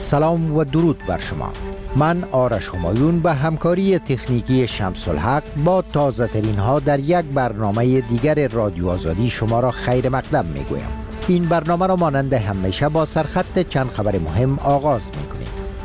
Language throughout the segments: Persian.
سلام و درود بر شما. من آرش همایون به همکاری تکنیکی شمس الحق با تازه ترین ها در یک برنامه دیگر رادیو آزادی شما را خیر مقدم می گویم. این برنامه را مانند همیشه با سرخط چند خبر مهم آغاز می کنیم.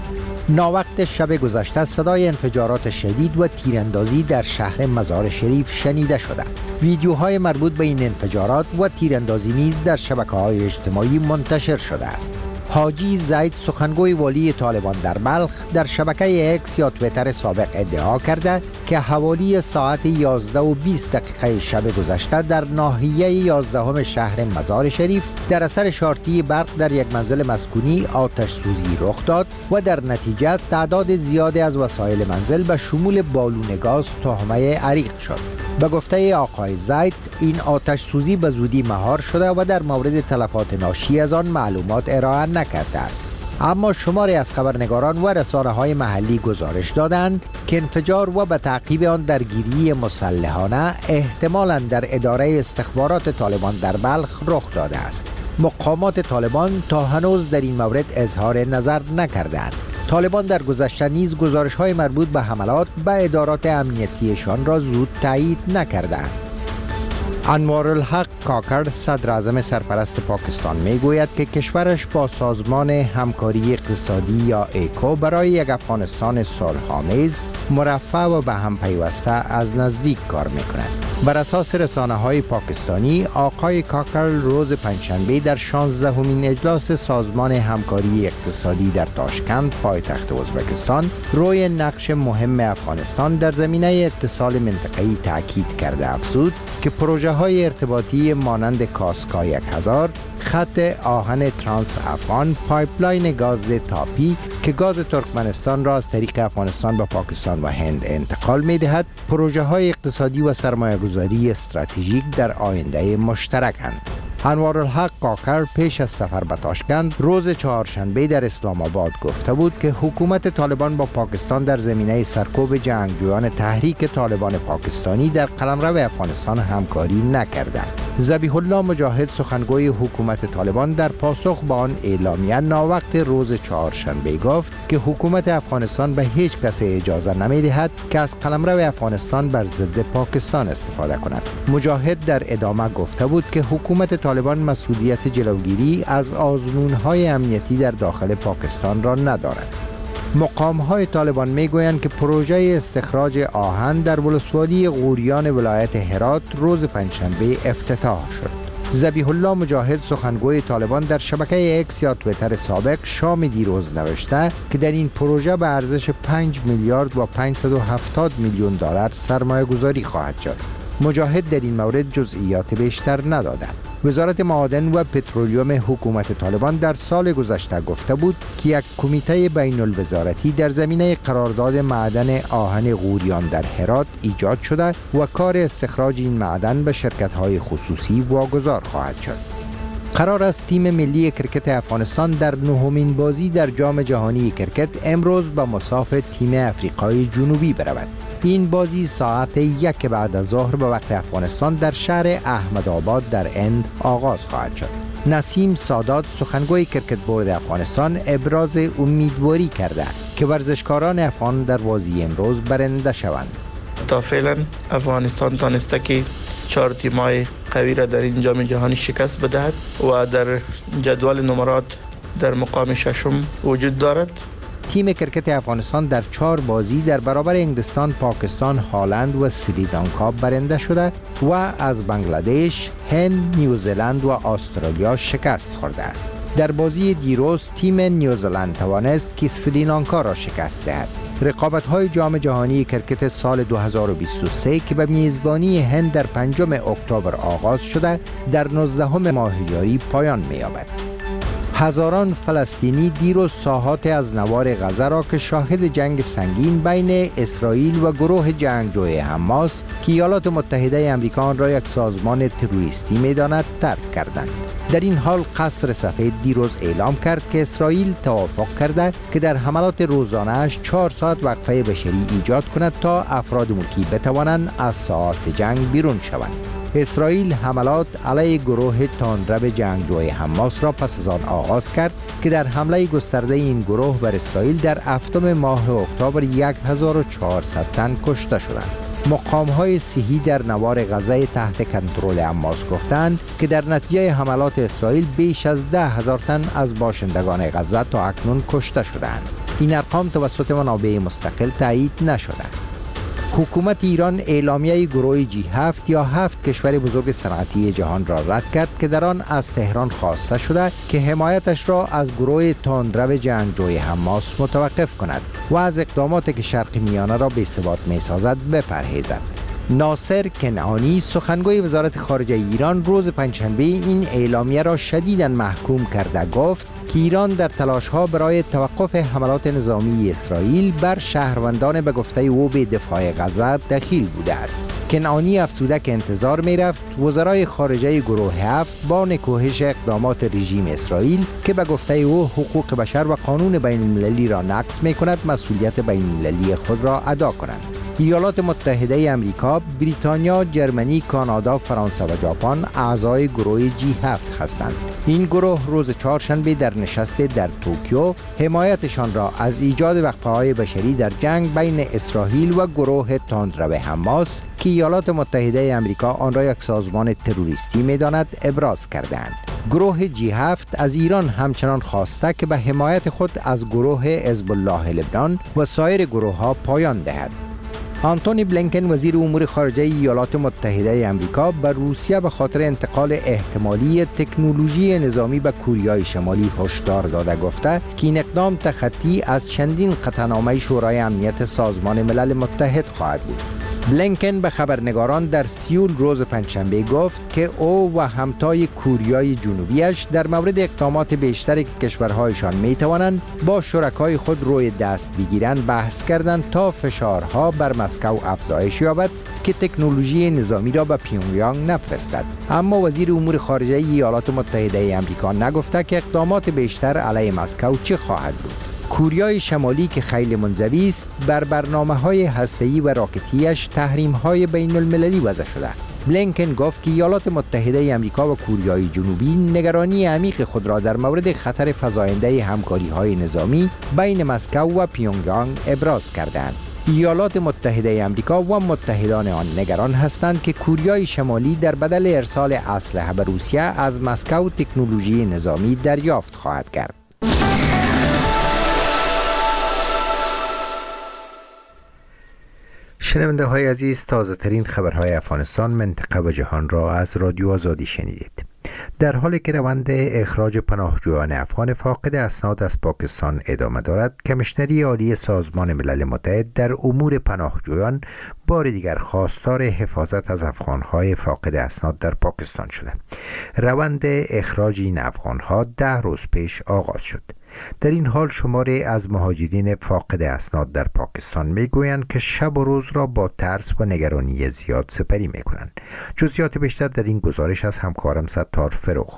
ناوقت شب گذشته صدای انفجارات شدید و تیراندازی در شهر مزار شریف شنیده شده. ویدیوهای مربوط به این انفجارات و تیراندازی نیز در شبکه‌های اجتماعی منتشر شده است. حاجی زید سخنگوی والی طالبان در بلخ در شبکه اکس یا تویتر سابق ادعا کرده که حوالی ساعت 11:20 شب گذشته در ناحیه 11 شهر مزار شریف در اثر شارتی برق در یک منزل مسکونی آتش سوزی رخ داد و در نتیجه تعداد زیادی از وسایل منزل به شمول بالون گاز تهمه عریق شد. به گفته آقای زید این آتش سوزی به زودی مهار شده و در مورد تلفات ناشی از آن معلومات ارائه نکرده است. اما شماری از خبرنگاران و رسانه‌های محلی گزارش دادند که انفجار و به تعقیب آن درگیری مسلحانه احتمالاً در اداره استخبارات طالبان در بلخ رخ داده است. مقامات طالبان تا هنوز در این مورد اظهار نظر نکردند. طالبان در گذشته نیز گزارش‌های مربوط به حملات به ادارات امنیتیشان را زود تایید نکردند. انوارالحق کاکر صدر اعظم سرپرست پاکستان میگوید که کشورش با سازمان همکاری اقتصادی یا ایکو برای یک افغانستان صلح‌آمیز، مرفه و به هم پیوسته از نزدیک کار میکند. بر اساس رسانه‌های پاکستانی، آقای کاکر روز پنجشنبه در 16مین اجلاس سازمان همکاری اقتصادی در تاشکند، پایتخت ازبکستان، روی نقش مهم افغانستان در زمینه اتصال منطقه‌ای تاکید کرده افزود که پروژه‌های ارتباطی مانند کاسکا 1000، خط آهن ترانس افغان، پایپلاین گاز تاپی که گاز ترکمنستان را از طریق افغانستان به پاکستان و هند انتقال می‌دهد، پروژه‌های اقتصادی و سرمایه‌گذاری استراتژیک در آینده مشترک‌اند. انوارالحق کاکر پیش از سفر به تاشکند روز چهارشنبه در اسلام آباد گفته بود که حکومت طالبان با پاکستان در زمینه سرکوب جنگجویان تحریک طالبان پاکستانی در قلمرو افغانستان همکاری نکردند. ذبیح الله مجاهد سخنگوی حکومت طالبان در پاسخ به آن اعلامیه ناوقت روز چهارشنبه گفت که حکومت افغانستان به هیچ کس اجازه نمی‌دهد که از قلمرو افغانستان بر ضد پاکستان استفاده کند. مجاهد در ادامه گفته بود که حکومت طالبان مسئولیت جلوگیری از آزمون‌های امنیتی در داخل پاکستان را ندارد. مقام‌های طالبان می‌گویند که پروژه استخراج آهن در ولسوالی غوریان ولایت هرات روز پنجشنبه افتتاح شد. ذبیح الله مجاهد سخنگوی طالبان در شبکه اکس یا تویتر سابق شام دیروز نوشته که در این پروژه به ارزش 5 میلیارد و 570 میلیون دلار سرمایه گذاری خواهد شد. مجاهد در این مورد جزئیات بیشتر نداده. وزارت معادن و پترولیوم حکومت طالبان در سال گذشته گفته بود که یک کمیته بین الوزارتی در زمینه قرارداد معدن آهن غوریان در هرات ایجاد شده و کار استخراج این معدن به شرکت‌های خصوصی واگذار خواهد شد. قرار است تیم ملی کرکت افغانستان در نهمین بازی در جام جهانی کرکت امروز به مصاف تیم افریقای جنوبی برود. این بازی ساعت 1 بعد از ظهر به وقت افغانستان در شهر احمدآباد در هند آغاز خواهد شد. نسیم سادات سخنگوی کرکت بورد افغانستان ابراز امیدواری کرده که ورزشکاران افغان در بازی امروز برنده شوند. تا فعلا افغانستان تانسته که 4 تیم‌های قوی را در این جام جهانی شکست بدهد و در جدول نمرات در مقام ششم وجود دارد. تیم کرکت افغانستان در 4 بازی در برابر انگلستان، پاکستان، هلند و سریلانکا برنده شده و از بنگلادش، هند، نیوزلند و استرالیا شکست خورده است. در بازی دیروز تیم نیوزلند توانست که سریلانکا را شکست دهد. رقابت‌های جام جهانی کرکت سال 2023 که به میزبانی هند در 5 اکتبر آغاز شده در 19 ماه ژوئیه پایان می‌یابد. هزاران فلسطینی دیروز ساحات از نوار غزه را که شاهد جنگ سنگین بین اسرائیل و گروه جنگجوی حماس که ایالات متحده آمریکا آن را یک سازمان تروریستی می‌داند ترک کردند. در این حال قصر سفید دیروز اعلام کرد که اسرائیل توافق کرده که در حملات روزانه‌اش 4 ساعت وقفه بشری ایجاد کند تا افراد ملکی بتوانند از ساحات جنگ بیرون شوند. اسرائیل حملات علیه گروه تندرو جنگجوی حماس را پس از آن آغاز کرد که در حمله گسترده این گروه بر اسرائیل در هفتم ماه اکتبر 1400 تن کشته شدند. مقام‌های صحی در نوار غزه تحت کنترل حماس گفتند که در نتیجه حملات اسرائیل بیش از 10,000 تن از باشندگان غزه تا اکنون کشته شدند. این ارقام توسط منابع مستقل تایید نشده. حکومت ایران اعلامیه گروه G7 یا 7 کشور بزرگ صنعتی جهان را رد کرد که در آن از تهران خواسته شده که حمایتش را از گروه تندرو جنگجوی حماس متوقف کند و از اقداماتی که شرق میانه را بی‌ثبات می‌سازد بپرهیزد. ناصر کنعانی سخنگوی وزارت خارجه ایران روز پنجشنبه این اعلامیه را شدیداً محکوم کرده گفت که ایران در تلاش‌ها برای توقف حملات نظامی اسرائیل بر شهروندان به گفته او به دفاع غزه دخیل بوده است. کنعانی افزوده که انتظار می‌رفت وزرای خارجه گروه 7 با نکوهش اقدامات رژیم اسرائیل که به گفته او حقوق بشر و قانون بین‌المللی را نقض می‌کند مسئولیت بین‌المللی خود را ادا کنند. ایالات متحده امریکا، بریتانیا، جرمنی، کانادا، فرانسه و ژاپن اعضای گروه G7 هستند. این گروه روز چهارشنبه در نشست در توکیو حمایتشان را از ایجاد وقفه‌های بشری در جنگ بین اسرائیل و گروه تندرو حماس که ایالات متحده امریکا آن را یک سازمان تروریستی می‌داند ابراز کردند. گروه G7 از ایران همچنان خواسته که به حمایت خود از گروه حزب الله لبنان و سایر گروه‌ها پایان دهد. آنتونی بلینکن وزیر امور خارجه ایالات متحده آمریکا به روسیه به خاطر انتقال احتمالی تکنولوژی نظامی به کوریای شمالی هشدار داده گفته که این اقدام تخطی از چندین قطعنامه شورای امنیت سازمان ملل متحد خواهد بود. بلینکن به خبرنگاران در سیول روز پنجشنبه گفت که او و همتای کوریای جنوبیش در مورد اقدامات بیشتر کشورهایشان می توانند با شرکای خود روی دست بگیرند بحث کردند تا فشارها بر مسکو افزایش یابد که تکنولوژی نظامی را به پیونگیانگ نفرستد. اما وزیر امور خارجه ایالات متحده آمریکا نگفته که اقدامات بیشتر علیه مسکو چه خواهد بود. کوریای شمالی که خیلی منزوی است بر برنامه‌های هسته‌ای و راکتیش تحریم‌های بین‌المللی وضع شده. بلینکن گفت که ایالات متحده آمریکا و کوریای جنوبی نگرانی عمیق خود را در مورد خطر فزاینده همکاری‌های نظامی بین مسکو و پیونگیانگ ابراز کردند. ایالات متحده آمریکا و متحدان آن نگران هستند که کوریای شمالی در بدل ارسال اسلحه به روسیه از مسکو تکنولوژی نظامی دریافت خواهد کرد. شنونده های عزیز، تازه ترین خبرهای افغانستان، منطقه و جهان را از رادیو آزادی شنیدید. در حالی که روند اخراج پناهجویان افغان فاقد اسناد از پاکستان ادامه دارد، کمیشنری عالی سازمان ملل متحد در امور پناهجویان بار دیگر خواستار حفاظت از افغانهای فاقد اسناد در پاکستان شده. روند اخراج این افغانها 10 روز پیش آغاز شد. در این حال شماری از مهاجرین فاقد اسناد در پاکستان میگویند که شب و روز را با ترس و نگرانی زیاد سپری میکنند. جزئیات بیشتر در این گزارش از همکارم ستار فروخ.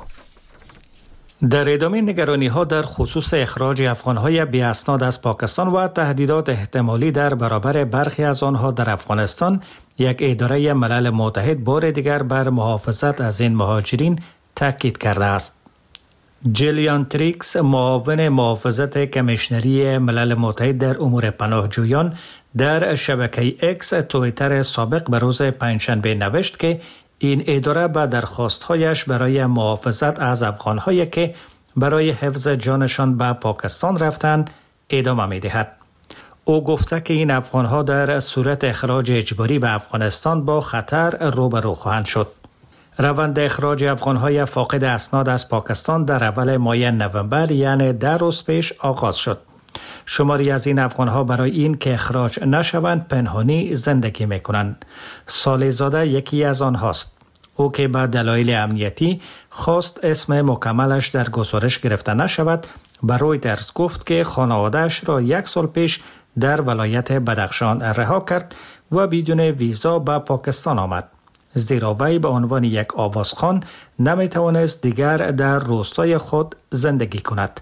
در ادامه نگرانی ها در خصوص اخراج افغانهای بی اسناد از پاکستان و تهدیدات احتمالی در برابر برخی از آنها در افغانستان، یک اداره ملل متحد بار دیگر بر محافظت از این مهاجرین تاکید کرده است. جلیان تریکس، معاون محافظت کمیشنری ملل متحد در امور پناهجویان، در شبکه اکس توییتر سابق به روز پنجشنبه نوشت که این اداره به درخواست‌هایش برای محافظت از افغان‌هایی که برای حفظ جانشان به پاکستان رفتند ادامه می‌دهد. او گفته که این افغان‌ها در صورت اخراج اجباری به افغانستان با خطر روبرو خواهند شد. روند اخراج افغان‌های فاقد اسناد از پاکستان در اول ماه نوامبر، یعنی 10 روز پیش آغاز شد. شماری از این افغان‌ها برای این که اخراج نشوند پنهانی زندگی می‌کنند. صالح زاده یکی از آنهاست. او که به دلایل امنیتی خواست اسم مکملش در گزارش گرفته نشود، به رویترز گفت که خانواده‌اش را 1 سال پیش در ولایت بدخشان رها کرد و بدون ویزا به پاکستان آمد. زیرا وی به عنوان یک آوازخوان نمی‌توانست دیگر در روستای خود زندگی کند.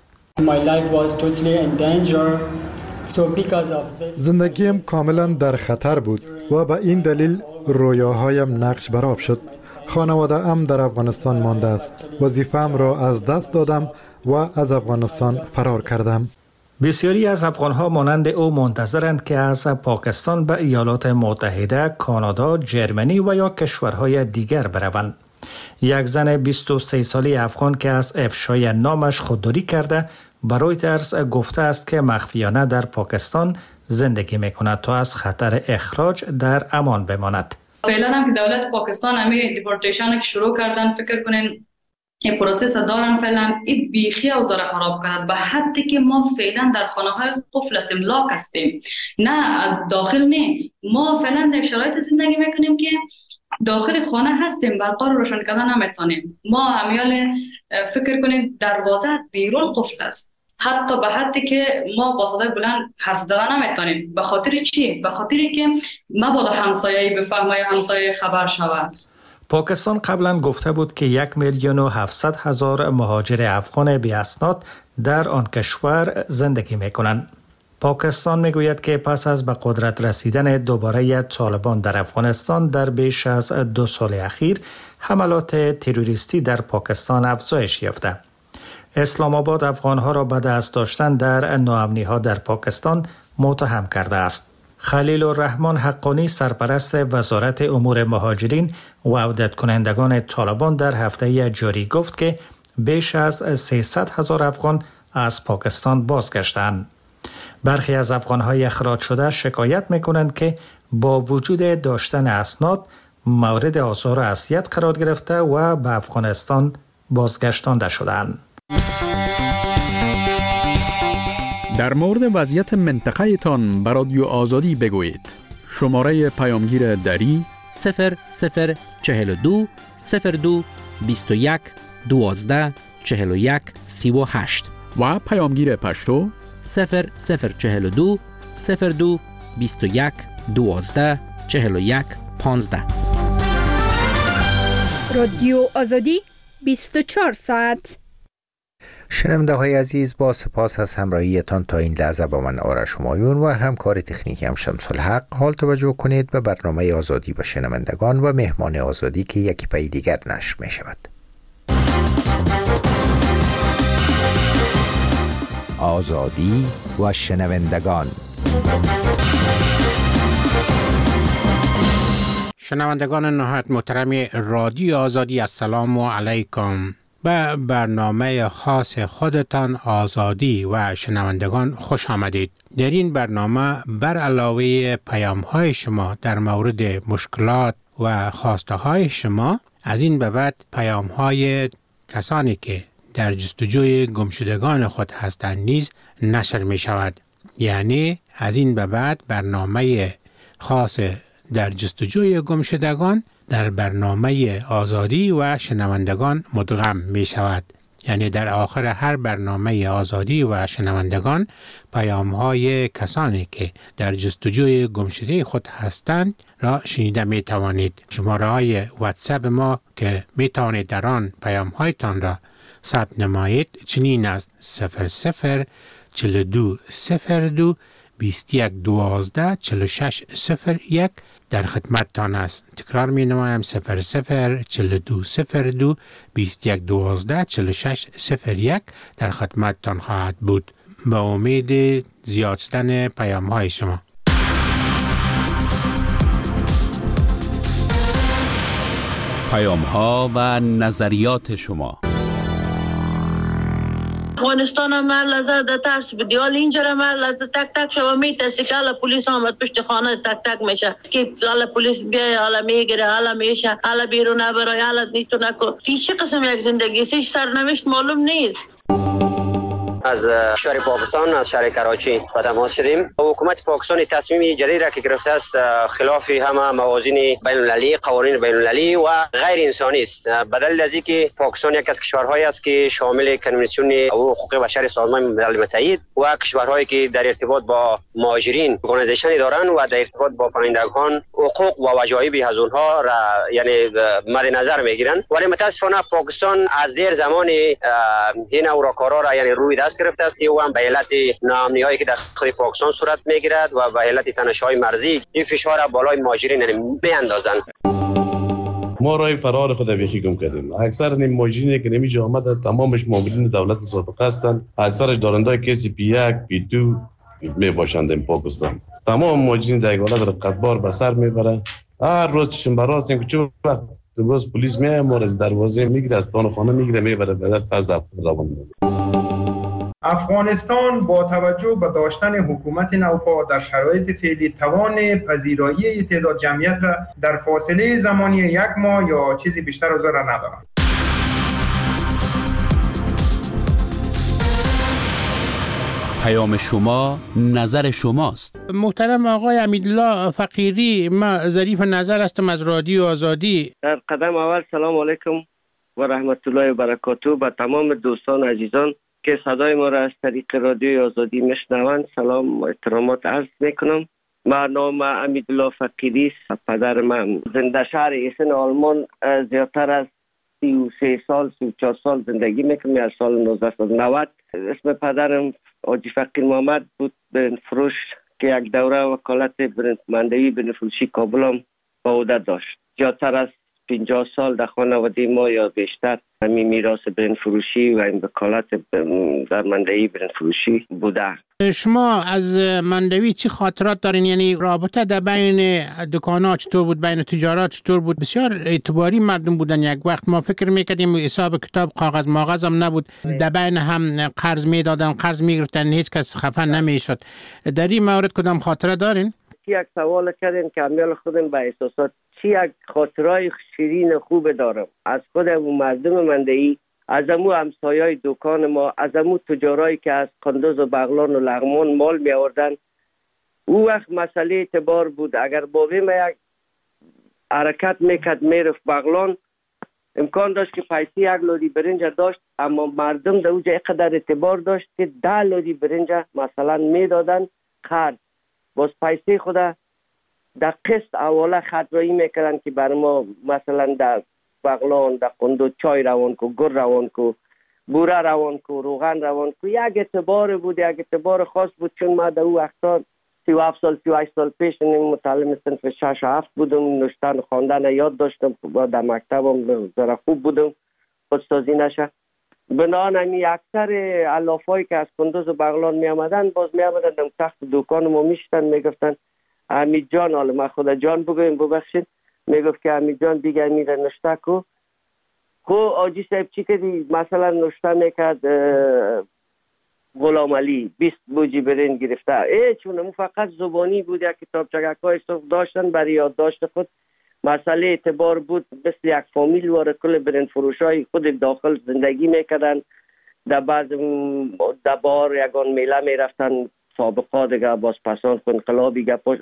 زندگیم کاملا در خطر بود و به این دلیل رویاهایم نقش برآب شد. خانواده ام در افغانستان مانده است. وظیفه‌ام را از دست دادم و از افغانستان فرار کردم. بسیاری از افغانها مانند او منتظرند که از پاکستان به ایالات متحده، کانادا، جرمنی و یا کشورهای دیگر بروند. یک زن 23 ساله افغان که از افشای نامش خودداری کرده به رویترز گفته است که مخفیانه در پاکستان زندگی میکند تا از خطر اخراج در امان بماند. فعلا هم که دولت پاکستان همه دیپورتیشن که شروع کردن، فکر کنین این پروسس دارن فعلا این بیخی اوضاع خراب کرد، به حدی که ما فعلا در خانه های قفل هستیم، لاک هستیم، نه از داخل نه. ما فعلا در شرایط زندگی میکنیم که داخل خانه هستیم، برقا رو روشن کردن نمیتونیم. ما همیال فکر کنید دروازه از بیرون قفل است، حتی به حدی که ما با صدای بلند حرف زدن نمیتونیم. به خاطر چی؟ به خاطری که مبادا همسایه‌ای بفهمه یا همسایه خبر شود. پاکستان قبلا گفته بود که 1,700,000 مهاجر افغان بی اسناد در آن کشور زندگی میکنند. پاکستان میگوید که پس از به قدرت رسیدن دوباره طالبان در افغانستان در بیش از 2 سال اخیر حملات تروریستی در پاکستان افزایش یافته. اسلام آباد افغانها را به دست داشتن در ناامنی‌ها در پاکستان متهم کرده است. خلیل الرحمن حقانی سرپرست وزارت امور مهاجرین و عودت کنندگان طالبان در هفته جاری گفت که بیش از 300,000 افغان از پاکستان بازگشتند. برخی از افغان‌های اخراج شده شکایت می‌کنند که با وجود داشتن اسناد مورد آزار و اذیت قرار گرفته و به افغانستان بازگشتانده شدند. در مورد وضعیت منطقه تان به رادیو آزادی بگویید. شماره پیامگیر دری 0042 02 21 12 41 38 و پیامگیر پشتو 0042 02 21 12 41 15. رادیو آزادی 24 ساعت. شنونده های عزیز، با سپاس از همراهیتان تا این لحظه با من آرش همایون و همکار تکنیکی هم شمس الحق. حال توجه کنید به برنامه آزادی با شنوندگان و مهمان آزادی که یکی پای دیگر نشر می شود. آزادی و شنوندگان. شنوندگان نهایت محترم رادیو آزادی، السلام علیکم. به برنامه خاص خودتان آزادی و شنوندگان خوش آمدید. در این برنامه بر علاوه پیام‌های شما در مورد مشکلات و خواسته های شما، از این به بعد پیام‌های کسانی که در جستجوی گمشدگان خود هستند نیز نشر می شود. یعنی از این به بعد برنامه خاص در جستجوی گمشدگان در برنامه آزادی و شنوندگان مدغم می شود. یعنی در آخر هر برنامه آزادی و شنوندگان پیام‌های کسانی که در جستجوی گمشده خود هستند را شنیده می توانید. شماره های واتساپ ما که می توانید در آن پیام‌هایتان را ثبت نمایید چنین است: 00 42 02 21 12 46 01 در خدمتتان است. تکرار می نمایم: 00 42 02 21 12 46 01 در خدمتتان خواهد بود. با امید زیاد شدن پیام های شما. پیام ها و نظریات شما. افغانستان هم لحظه در ترس بدی، حال اینجا هم لحظه تک تک شما میترسی که حالا پولیس آمد پشت خانه تک تک میشه که حالا پولیس بیای، حالا میگیره، حالا میشه، حالا بیرون نبرای، حالا نیتو نکن. این چه قسم یک زندگی است؟ سرنوشت معلوم نیست. از شهر پاکستان، از شهر کراچی با تماس شدیم. حکومت پاکستان تصمیم جدید را که گرفته است خلاف همه موازین بین المللی، قوانین بین المللی و غیر انسانی است. بدل از اینکه پاکستان یک از کشورهایی است که شامل کنوانسیون حقوق بشر سازمان ملل متحد و کشورهایی که در ارتباط با مهاجرین ارگانیزیشن دارند و در ارتباط با پناهندگان حقوق و وجایب از اونها را یعنی مد نظر میگیرند، ولی متاسفانه پاکستان از دیر زمان این اوراکارا را یعنی روی دست گرفته است که او هم به علت ناامنی‌هایی که در داخل پاکستان صورت میگیرد و به علت تنش‌های مرزی این فشار بالای مهاجرین میاندازند. ما راه فرار خود بیخی گم کردیم. اکثر نیم ماشینی که نمیشه آمده تمامش مامورین دولت سابقه هستند، اکثرش دارنده کسی پی1 پی2 می باشند این پاکستان. تمام ماشین در حالت رقتبار به سر میبره. هر روز شنبه راست که چه وقت روز پلیس میاد ما از دروازه میگیره، از پلان خانه میگیره میبره به پس در روان. افغانستان با توجه به داشتن حکومت نوپا در شرایط فعلی توان پذیرایی تعداد جمعیت را در فاصله زمانی 1 ماه یا چیزی بیشتر از آن را ندارد. پیام شما نظر شماست. محترم آقای امیدالله فقیری، ما ظریف نظر هستم از رادیو آزادی. در قدم اول سلام علیکم و رحمت الله و برکاته به تمام دوستان عزیزان که صدای ما را از طریق رادیو آزادی میشنوند سلام و احترامات عرض میکنم. من نام امیدالله فقیری است. پدر من زنده شهر ایسن آلمان زیادتر از 33 سال 34 سال زندگی میکنم. از سال 1990 اسم پدرم حاجی فقیر محمد بود برنج فروش که یک دوره وکالت مندوی بنفروشی کابل هم به عهده داشت. زیادتر از 50 سال در خانواده ما یا بیشتر همین میراث برنج فروشی و این وکالت در مندوی برنج فروشی بوده. شما از مندوی چی خاطرات دارین؟ یعنی رابطه در بین دکان‌ها چطور بود، بین تجارت چطور بود؟ بسیار اعتباری مردم بودن. یک وقت ما فکر میکردیم حساب کتاب کاغذ ماغذ هم نبود، در بین هم قرض میدادن، قرض میگرفتن، هیچ کس خفه نمیشد. در این مورد کدام خاطره دارین؟ یک سوال کردین که امیال خودم به احساسات چی یک خاطرای شیرین خوب دارم از خودم و مردم مندوی، از امو همسایای دکان ما، از امو تجارایی که از قندوز و بغلان و لغمان مال می آوردن. او وقت مسئله اعتبار بود. اگر بابی ما یک حرکت میکرد میرفت بغلان، امکان داشت که پیسی 1 لودی برنج داشت، اما مردم در اوجه اقدر اعتبار داشت که 10 لودی برنج مثلا میدادن خرج. باز پیسی خدا در قسط اوله خطرایی میکردن که بر ما مثلا در بغلان در قندوز چای روان کو، گر روان کو، بوره روان کو، روغن روان کو. یک اعتبار بود، یک اعتبار خاص بود. چون ما در او وقتا 37 سال 38 سال پیش متعلم صنف 6 و 7 بودم، نوشتن و خواندن یاد داشتم، در مکتبم ذره خوب بودم، خودسازی نشه. بنابراین همی اکثر علافایی که از قندوز و بغلان می آمدن باز می آمدن در تخت دکان ما میشتن میگفتن حمید جان، حالا من خدا جان بگویم ببخشید، میگفت که حمید جان دیگر میره نشته کو. خو آجی صاحب چی کردی؟ مثلا نشته میکرد غلام علی 20 بوجی برنج گرفته. چون فقط زبانی بود، یک کتاب چگکای صف داشتن برای یادداشت خود. مسئله اعتبار بود، مثل یک فامیل وارد کل برنج فروشای خود داخل زندگی میکردن. در بعض دبار یگان میله میرفتن، سابقا دیگه باز پسان انقلابی گپاش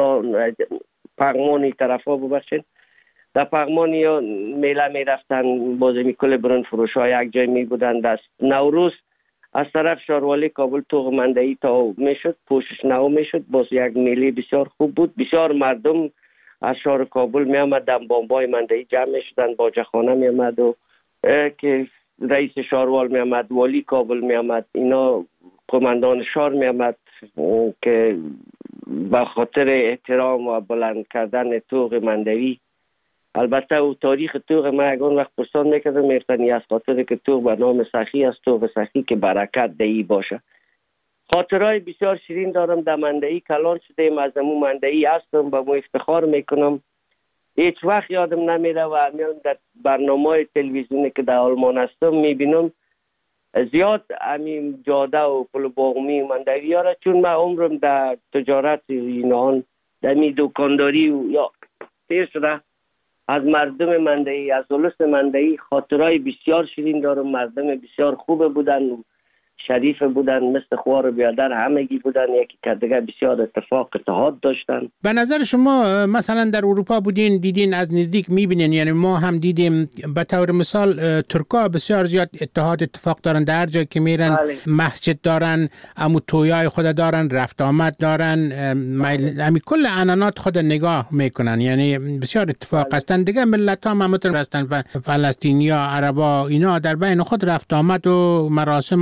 پغمانی طرفا ببخشید، در پغمانی یا میله میرفتن، باز میکل برنج فروش ها یک جای میبودن. دست نوروز از طرف شاروالی کابل توغ مندهی تا میشد، پوشش نو میشد، باز یک میله بسیار خوب بود. بسیار مردم از شهر کابل میامد، در بامبای مندهی جمع میشدن، باجخانه میامد و که رئیس شاروال میامد، والی کابل میامد، اینا قماندان شهر میامد که به خاطر احترام و بلند کردن توغ مندوی. البته او تاریخ توغ ما یکان وقت پرسان میکردم، میفتنی از خاطر که توغ به نام سخی است، توغ سخی که برکت دهی باشه. خاطرهای بسیار شیرین دارم. در مندوی کلان شده، از امو مندوی هستم، به مو افتخار میکنم. هیچ وقت یادم نمیره و در برنامه تلویزیونی که در آلمان هستم میبینم زیاد همین جاده و پل باغمی مندوی ها را، چون من عمرم در تجارت اینان در می دکانداری و یا تیر شده، از مردم مندوی، از اولس مندوی خاطرهای بسیار شیرین دارم. مردم بسیار خوب بودن، شریف بودن، مثل خوار بیادر همگی بودن، یکی که دیگه بسیار اتفاق اتحاد داشتن. به نظر شما مثلا در اروپا بودین، دیدین، از نزدیک میبینین، یعنی ما هم دیدیم به طور مثال ترکا بسیار زیاد اتفاق دارن، در جایی که میرن مسجد دارن، امو تویای خود دارن، رفت آمد دارن، همین کل عنعنات خود نگاه میکنن، یعنی بسیار اتفاق هستن. دیگه ملت ها همتون هستن و فلسطینیا، عربا، اینا در بین خود رفت آمد و مراسم و گپای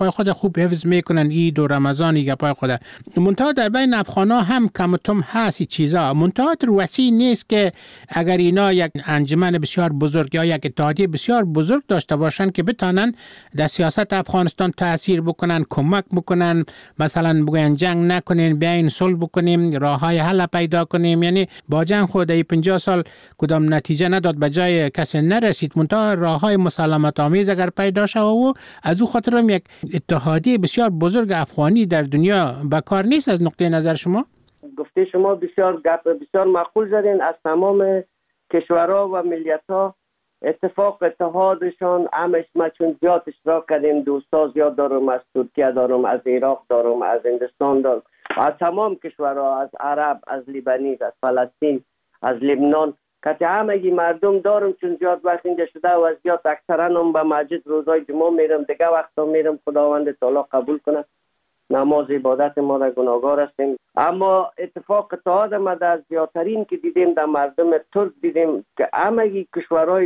خود خوب حفظ میکنن، عید و رمضان گپای خود. منتها در بین افغانا هم کم و کم هست چیزا، منتها وسیع نیست که اگر اینا یک انجمن بسیار بزرگ یا یک اتحادیه بسیار بزرگ داشته باشن که بتانن در سیاست افغانستان تاثیر بکنن، کمک بکنن، مثلا بگن جنگ نکنین، بیاین صلح بکنیم، راههای حل پیدا کنیم. یعنی با جنگ خود 50 سال کدام نتیجه نداد، به جای کسی نرسید. منتها راههای مسالمت آمیز اگر پیدا شود و از او خاطر هم یک اتحادیه بسیار بزرگ افغانی در دنیا بکار نیست. از نقطه نظر شما گفته شما بسیار بسیار معقول زدین. از تمام کشورها و ملیت‌ها اتفاق اتحادشان همش ما چون زیاد اشتراک کردیم. دوستا زیاد دارم، از ترکیه دارم، از عراق دارم، از هندوستان دارم، از تمام کشورها، از عرب، از لیبانیز، از فلسطین، از لبنان، که همگی مردم دارم. چون زیاد وقت اینجا شده و زیاد اکثرا هم به مسجد روزای جمعه میرم، دیگه وقتا میرم. خداوند تعالی قبول کنه نماز عبادت ما را، گناهگار هستیم. اما اتفاق اتحاد ما در زیادترین که دیدیم در مردم ترک دیدیم که همگی کشورهای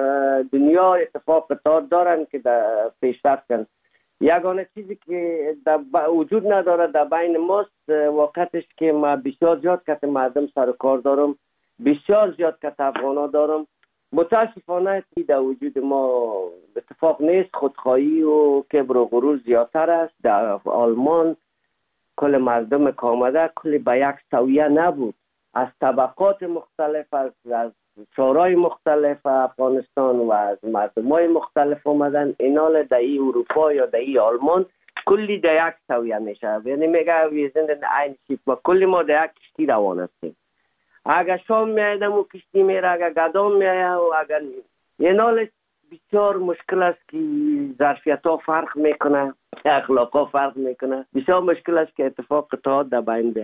دنیا اتفاق اتحاد دارن که در پیشرفت کنن. یگانه چیزی که وجود نداره در بین ماست وقتش که ما بسیار زیاد کت مردم سر کار دارم، بسیار زیاد کت افغانا دارم. متاسفانه در وجود ما اتفاق نیست. خودخواهی و کبر و غرور زیادتر است. در آلمان کل مردم که آمده کل به یک سویه نبود، از طبقات مختلف، از شورای مختلف افغانستان و از مردمای مختلف آمدن. اینال در ای اروپا یا در ای آلمان کلی در یک سویه میشه. یعنی میگه ویزند این شیپ و کلی ما در یک کشتی روان هستیم. اگر شام میایدم و کشتی میره، اگر گدام میایه و اگر اینال بسیار مشکل است که ظرفیت ها فرق میکنه، اخلاق ها فرق میکنه. بسیار مشکل است که اتفاق اتحاد در بین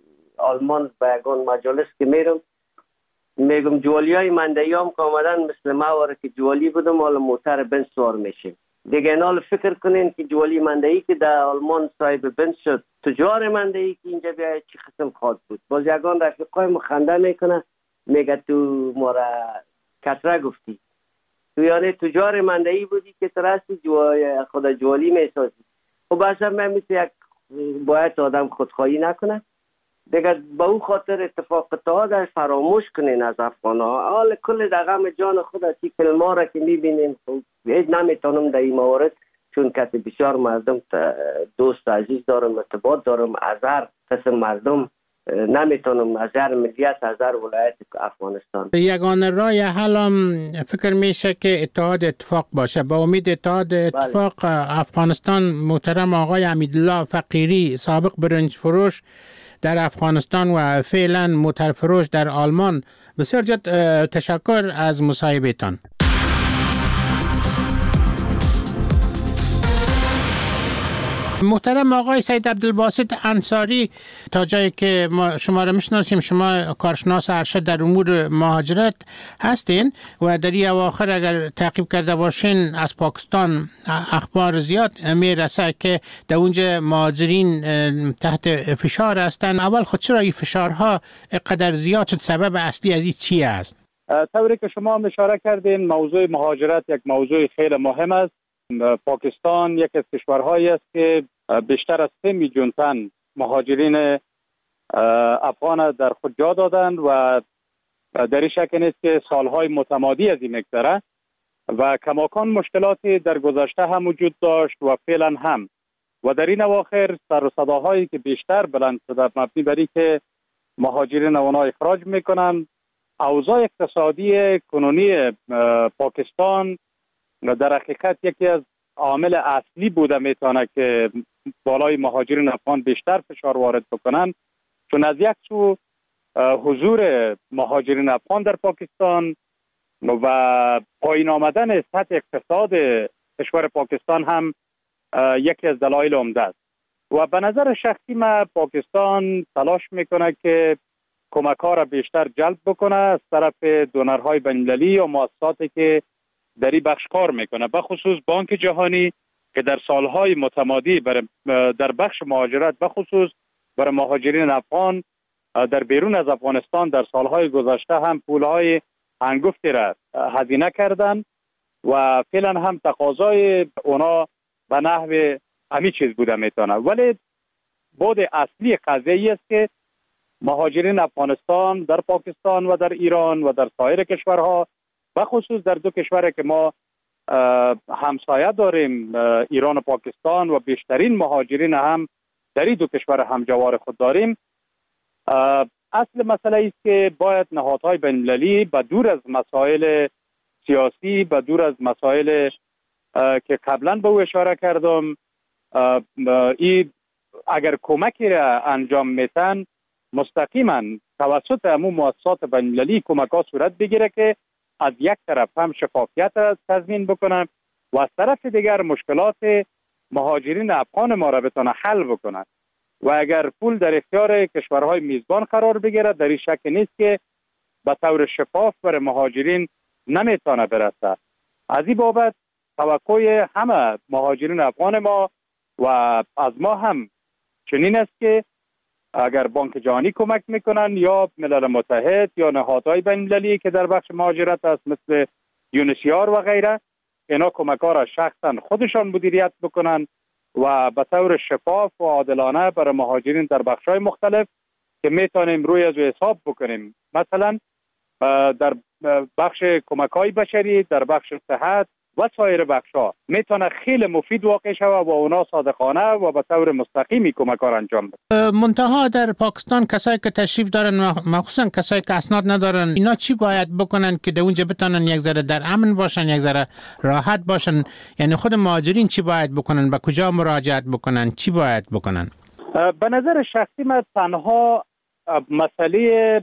آلمان به یگان مجالس که میرم میگم جوالی های مندهی هم که آمدن مثل ما واره که جوالی بودم حالا موتر بنز سوار میشیم. دیگه اینال فکر کنین که جوالی مندهی که در آلمان صاحب بنز شد، تجار مندهی که اینجا بیاید چی قسم خواهد بود. باز یگان رفیقای مخنده میکنه میگه تو ما را کتره گفتی، تو یعنی تجار مندهی بودی که ترستی خدا جوالی میسازی. و باشم من مثل یک باید آدم خودخواهی نکنه. دیگه با او خاطر اتفاق اتحاد فراموش کنین از افغانها. حال کل در غم جان خود تی کلمه را که میبینین هیچ نمیتونم در این موارد، چون که بسیار مردم دوست عزیز دارم، ارتباط دارم، از هر قسم مردم نمیتونم، از هر ملیت، از هر ولایت افغانستان. یگانه راه حلم فکر میشه که اتحاد اتفاق باشه. با امید اتحاد اتفاق افغانستان. محترم آقای حمیدالله فقیری، سابق برنج فروش در افغانستان و فعلا موتر فروش در آلمان، بسیار زیاد تشکر از مصاحبهتان. محترم آقای سید عبدالباسط انصاری، تا جایی که ما شما را میشناسیم شما کارشناس ارشد در امور مهاجرت هستین و در این اواخر اگر تعقیب کرده باشین از پاکستان اخبار زیاد میرسه که در اونجا مهاجرین تحت فشار هستن. اول خود چرا این فشارها اینقدر زیاد شد؟ سبب اصلی از این چی است؟ طوری که شما اشاره کردین موضوع مهاجرت یک موضوع خیلی مهم است. پاکستان یک از کشورهایی است که بیشتر از 3 میلیون تن مهاجرین افغان در خود جا دادند و در این شک نیست که سالهای متمادی از این مگذره و کماکان مشکلاتی در گذشته هم وجود داشت و فعلا هم. و در این اواخر سر و صداهایی که بیشتر بلند شده مبنی بر اینکه مهاجرین اونا اخراج میکنن. اوضاع اقتصادی کنونی پاکستان در حقیقت یکی از عامل اصلی بوده میتونه که بالای مهاجرین افغان بیشتر فشار وارد بکنن، چون از یک سو حضور مهاجرین افغان در پاکستان و پایین آمدن سطح اقتصاد کشور پاکستان هم یکی از دلایل عمده است. و به نظر شخصی من پاکستان تلاش میکنه که کمک‌ها را بیشتر جلب بکنه از طرف دونرهای بین‌المللی و مؤسساتی که در این بخش کار میکنه، به خصوص بانک جهانی که در سالهای متمادی در بخش مهاجرت به خصوص برای مهاجرین افغان در بیرون از افغانستان در سالهای گذشته هم پولهای هنگفتی را هزینه کردن و فعلا هم تقاضای اونا به نحو همین چیز بوده میتونه. ولی بود اصلی قضیه ای است که مهاجرین افغانستان در پاکستان و در ایران و در سایر کشورها، بخصوص در دو کشوری که ما همسایه داریم، ایران و پاکستان، و بیشترین مهاجرین هم در این دو کشور همجوار خود داریم، اصل مسئله است که باید نهادهای بین‌المللی به دور از مسائل سیاسی، به دور از مسائل که قبلا به او اشاره کردم، این اگر کمکی را انجام میتن مستقیما توسط همون مؤسسات بین‌المللی کمک ها صورت بگیره که از یک طرف هم شفافیت را تضمین بکنن و از طرف دیگر مشکلات مهاجرین افغان ما را بتونه حل بکنن. و اگر پول در اختیار کشورهای میزبان قرار بگیره، در این شک نیست که به طور شفاف بر مهاجرین نمیتونه برسه. از این بابت توقع همه مهاجرین افغان ما و از ما هم چنین است که اگر بانک جهانی کمک میکنن یا ملل متحد یا نهادهای بین‌المللی که در بخش مهاجرت است مثل یونیسیار و غیره، اینا کمک ها را شخصا خودشان مدیریت بکنن و به طور شفاف و عادلانه برای مهاجرین در بخش‌های مختلف که میتونیم روی از حساب بکنیم. مثلا در بخش کمک‌های بشری، در بخش صحت و سایر بخش‌ها میتونه خیلی مفید واقع شود و اونا صادقانه و به طور مستقیمی کمک ها انجام بده. منتها در پاکستان کسایی که تشریف دارن، مخصوصا کسایی که اسناد ندارن، اینا چی باید بکنن که در اونجا بتونن یک ذره در امن باشن، یک ذره راحت باشن؟ یعنی خود مهاجرین چی باید بکنن؟ به کجا مراجعت بکنن؟ چی باید بکنن؟ به نظر شخصی من تنها مسئله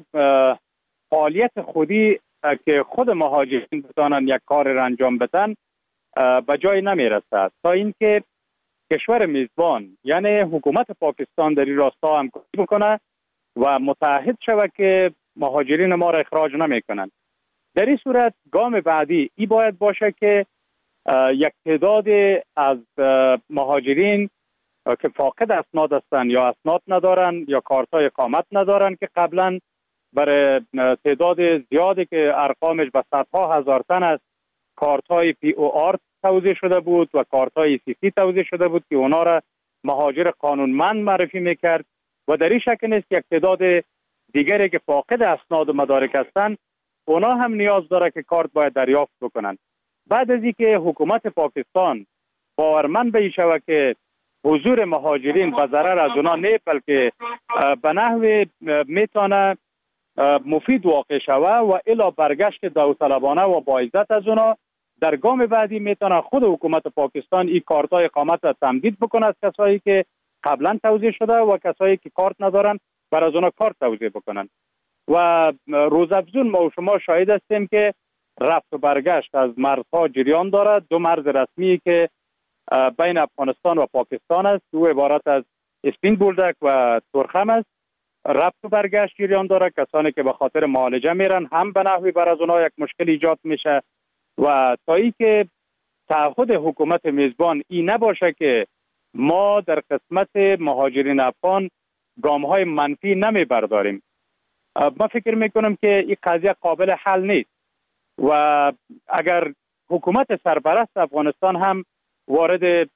فعالیت خودی که خود مهاجرین بتانن یک کار را انجام بدن به جای نمیرسد تا اینکه کشور میزبان یعنی حکومت پاکستان در این راستا همکاری بکنه و متعهد شود که مهاجرین ما را اخراج نمیکنن. در این صورت گام بعدی ای باید باشه که یک تعداد از مهاجرین که فاقد اسناد هستند یا اسناد ندارن یا کارتای اقامت ندارن که قبلا برای تعداد زیادی که ارقامش به صدها هزار تن است کارت‌های POR توزیع شده بود و کارت‌های CC توزیع شده بود که اونا را مهاجر قانونمند معرفی میکرد و در این شک نیست یک تعداد دیگری که فاقد اسناد و مدارک هستند اونا هم نیاز داره که کارت باید دریافت بکنن. بعد از اینکه حکومت پاکستان باورمند به این شود که حضور مهاجرین به ضرر از اونا نه بلکه به نحو میتونه مفید واقع شود و الی برگشت داوطلبانه و با عزت از اونا، در گام بعدی میتونه خود حکومت پاکستان این کارت‌های اقامت را تمدید بکنه از کسایی که قبلا توزیع شده و کسایی که کارت ندارن بر از اونا کارت توزیع بکنن. و روزافزون ما و شما شاهد هستیم که رفت و برگشت از مرزها جریان دارد. دو مرز رسمی که بین افغانستان و پاکستان است، دو عبارت از اسپین بولدک و ترخم است، رفت و برگشت جریان داره. کسانی که به خاطر معالجه میرن هم به نحوی بر از اونها یک مشکل ایجاد میشه و تا ای که تعهد حکومت میزبان این نباشه که ما در قسمت مهاجرین افغان گام‌های منفی نمیبرداریم، ما فکر میکنم که این قضیه قابل حل نیست و اگر حکومت سرپرست افغانستان هم وارد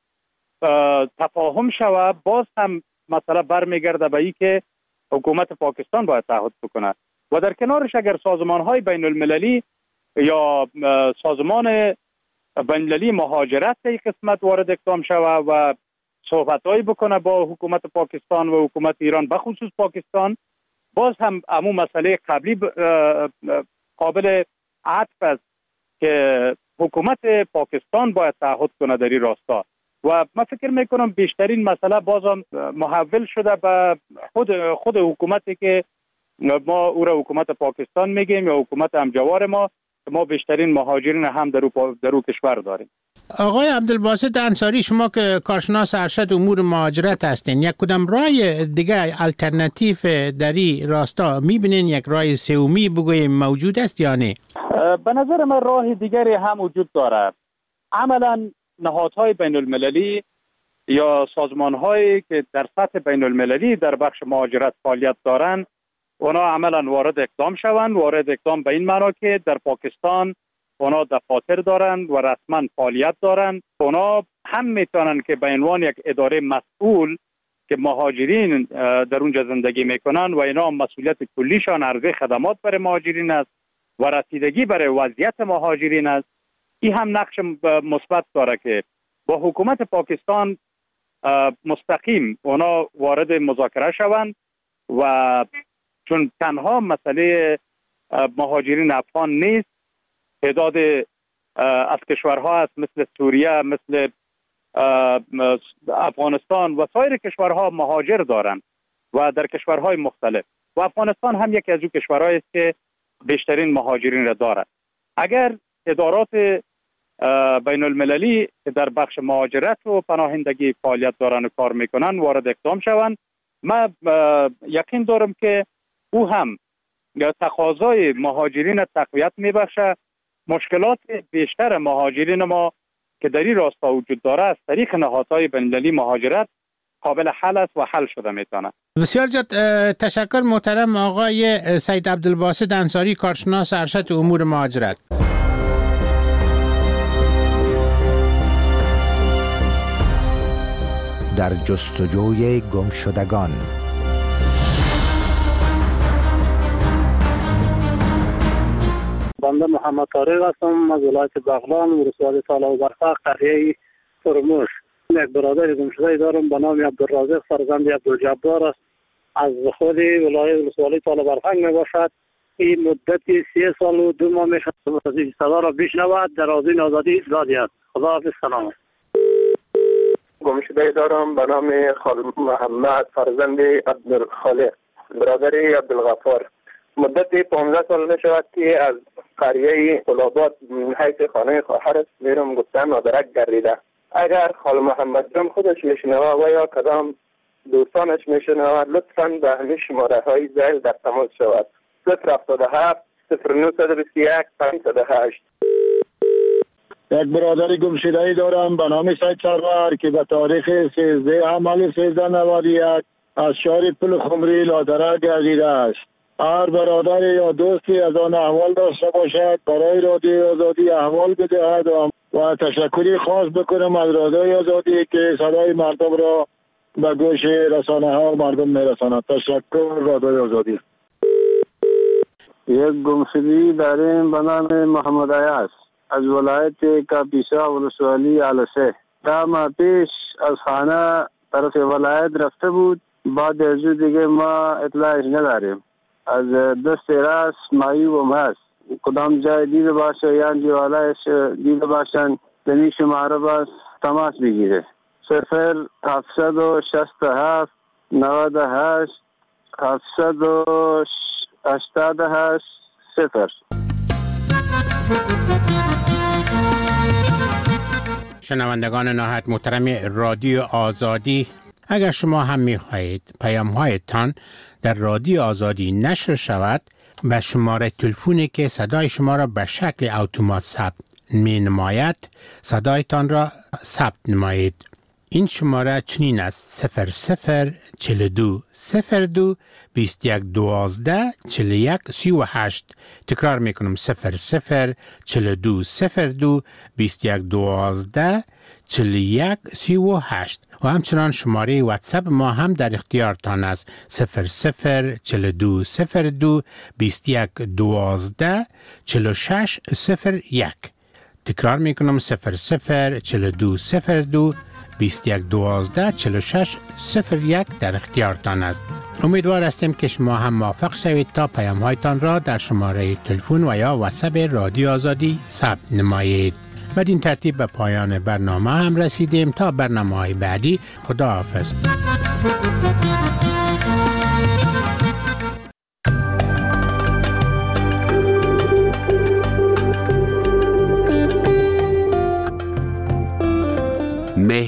تفاهم شود باز هم مسئله برمیگرده به این که حکومت پاکستان باید تعهد بکنه و در کنارش اگر سازمان‌های بین المللی یا سازمان بین المللی مهاجرت در این قسمت وارد اقدام شود و صحبت‌هایی بکنه با حکومت پاکستان و حکومت ایران بخصوص پاکستان، باز هم همون مسئله قبلی قابل عطف است که حکومت پاکستان باید تعهد کنه در این راستا و من فکر میکنم بیشترین مسئله بازم محول شده به خود حکومتی که ما او را حکومت پاکستان میگیم یا حکومت همجوار ما بیشترین مهاجرین هم در او کشور داریم. آقای عبدالباسط انصاری، شما که کارشناس ارشد امور مهاجرت هستین، یک کدام راه دیگه الटरनेटिव در این راستا میبینین؟ یک راه سومی بگویم موجود است یا نه؟ به نظر من راه دیگری هم وجود داره. عملا نهادهای بین المللی یا سازمانهایی که در سطح بین المللی در بخش مهاجرت فعالیت دارن اونا عملا وارد اقدام شوند. وارد اقدام به این معنا که در پاکستان اونا دفاتر دارند و رسما فعالیت دارند. اونا هم میتونن که به عنوان یک اداره مسئول که مهاجرین در اونجا زندگی میکنن و اینا مسئولیت کلیشان عرضه خدمات برای مهاجرین است و رسیدگی برای وضعیت مهاجرین است. این هم نقش مثبت داره که با حکومت پاکستان مستقیم اونا وارد مذاکره شوند و چون تنها مسئله مهاجرین افغان نیست، تعداد از کشورها است مثل سوریه، مثل افغانستان و سایر کشورها مهاجر دارند و در کشورهای مختلف و افغانستان هم یکی از اون کشورهایی است که بیشترین مهاجرین را دارد. اگر ادارات بین المللی که در بخش مهاجرت و پناهندگی فعالیت دارن و کار میکنن وارد اقدام شوند، من یقین دارم که او هم تقاضای مهاجرین تقویت میبخشه. مشکلات بیشتر مهاجرین ما که در این راستا وجود داره از طریق نهادهای بین المللی مهاجرت قابل حل است و حل شده میتونه. بسیار زیاد تشکر محترم آقای سید عبدالباسط انصاری، کارشناس ارشد امور مهاجرت. در جستجوی گمشدگان. بنده محمد طارق هستم از ولایت بغلان، ولسوالی تالا و برفق، قریه فرموش. یک برادر گمشده دارم به نام عبدالرازق فرزند عبدالجبار است. از خود ولسوالی تالا برفق می باشد. این مدتی 3 سال و 2 ماه می شود صدا را بشنود. در آذین آزادی اطلاع دهد. خداحافظ، سلام. گمشده دارم به نام خالد محمد فرزند عبدالخالق، برادر عبدالغفار. مدت 15 سال نشود که از قریه قلابات حیث خانه خواهرش میرم گفتن مادرک گردیده. اگر خال محمد جان خودش میشنوه و یا کدام دوستانش میشنوه لطفاً به همین شماره های زیل در تماس شود. 077 0921 508. یک برادر گمشده‌ای دارم به نام سید سرور که به تاریخ 13 حمل 1391 از شهر پل خمری لادره گردیده است. هر برادر یا دوستی از آن احوال داشته باشد برای رادیوی آزادی احوال بدهد و تشکری خاص بکنم از رادیوی آزادی که صدای مردم را به گوش رسانه ها و مردم میرساند. تشکر رادیوی آزادی. یک گمشدگی داریم به نام محمد عیاض از ولایت کاپیسا ولسوالی علسه. 10 ماه پیش از خانه طرف ولایت رفته بود. بعد از دیگه ما اطلاعش نداریم. از دست راست معیوب هست. کدام جای دیده باشه یا دیوالایش دیده باشن دنی شماره باز تماس بگیره. 0767 98 788 0. شنوندگان نهایت محترم رادیو آزادی، اگر شما هم می‌خواهید پیام‌هایتان در رادیو آزادی نشر شود، به شماره تلفنی که صدای شما را به شکل اتومات ثبت می‌نماید صدایتان را ثبت نمایید. این شماره چنین است: 0042 02 21 12 41 38. تکرار میکنم: 0042 02 21 12 41 38. و همچنان شماره واتساپ ما هم در اختیارتان است: 0042 02 21 12 46 01. تکرار میکنم: 0042 02 21 12 46 01 در اختیارتان است. امیدوار هستیم که شما هم موافق شوید تا پیام‌هایتان را در شماره تلفن و یا واتساپ رادیو آزادی ثبت نمایید. بدین ترتیب به پایان برنامه هم رسیدیم. تا برنامه‌های بعدی، خداحافظ.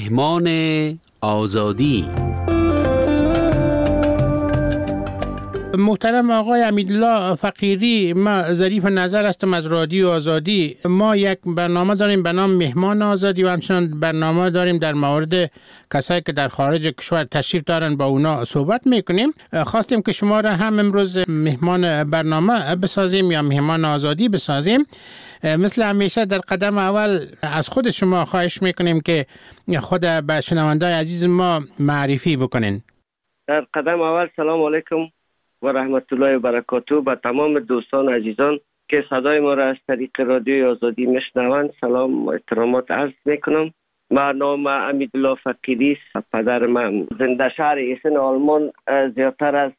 مهمان آزادی. محترم آقای حمیدالله فقیری، ما ظریف نظر هستم از رادیو آزادی. ما یک برنامه داریم به نام مهمان آزادی و همچنان برنامه داریم در مورد کسایی که در خارج کشور تشریف دارن با اونا صحبت میکنیم. خواستیم که شما را هم امروز مهمان برنامه بسازیم یا مهمان آزادی بسازیم. مثل همیشه در قدم اول از خود شما خواهش میکنیم که خود به شنوندای عزیز ما معرفی بکنین. در قدم اول سلام علیکم و رحمت الله و برکاته به تمام دوستان عزیزان که صدای ما را از طریق رادیو آزادی میشنوند. سلام و احترامات عرض میکنم. من نام حمیدالله فقیری است. پدر من زنده شهر ایسن آلمان زیادتر از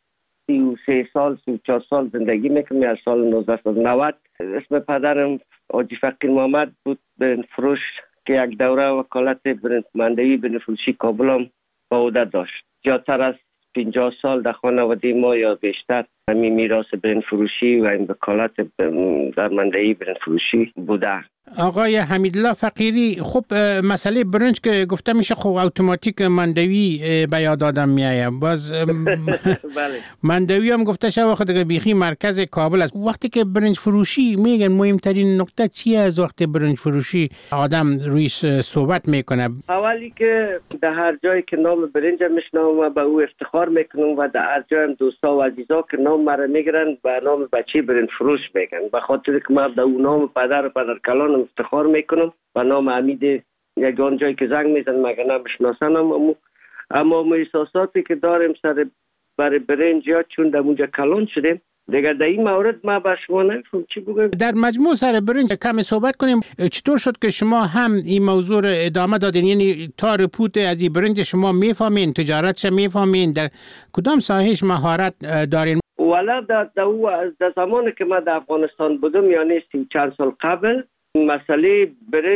33 سال 34 سال زندگی میکنم. از سال 1990 اسم پدرم حاجی فقیر محمد بود، برنج فروش که یک دوره وکالت مندوی برنج فروشی کابل هم با عهده داشت. زیادتر از 50 سال در خانواده ما یا بیشتر همین میراث برنج فروشی و این وکالت در مندوی برنج فروشی بوده. آقای حمیدالله فقیری، خب مسئله برنج که گفته میشه خب اتوماتیک مندوی به یاد آدم میایه. باز بله. مندوی هم گفته شد وقت دیگه بیخی مرکز کابل است. وقتی که برنج فروشی میگن مهمترین نکته چیه از وقت برنج فروشی آدم رویش صحبت میکنه؟ اولی که در هر جایی که نام برنج میشنوم و به او افتخار میکنم و در هر جای دوستا و عزیزا که نام مرا میگیرن به نام بچه برنج فروش میگن، به خاطر که من در اون نام پدر کلان افتخار میکنم و نام حمید یگان جایی که زنگ میزن مگه نمیشناسنم. اما احساساتی که داریم سر برای برنج یا چون در اونجا کلان شدیم دیگه در این مورد ما به شما نمیفهم چی بگم. در مجموع سر برنج کمی صحبت کنیم. چطور شد که شما هم این موضوع رو ادامه دادین؟ یعنی تا رپوت از این برنج شما میفهمین، تجارتش میفهمین، در کدام ساحهش مهارت دارین؟ والا در زمانی که من در افغانستان بودم یعنی 34 سال قبل مسئله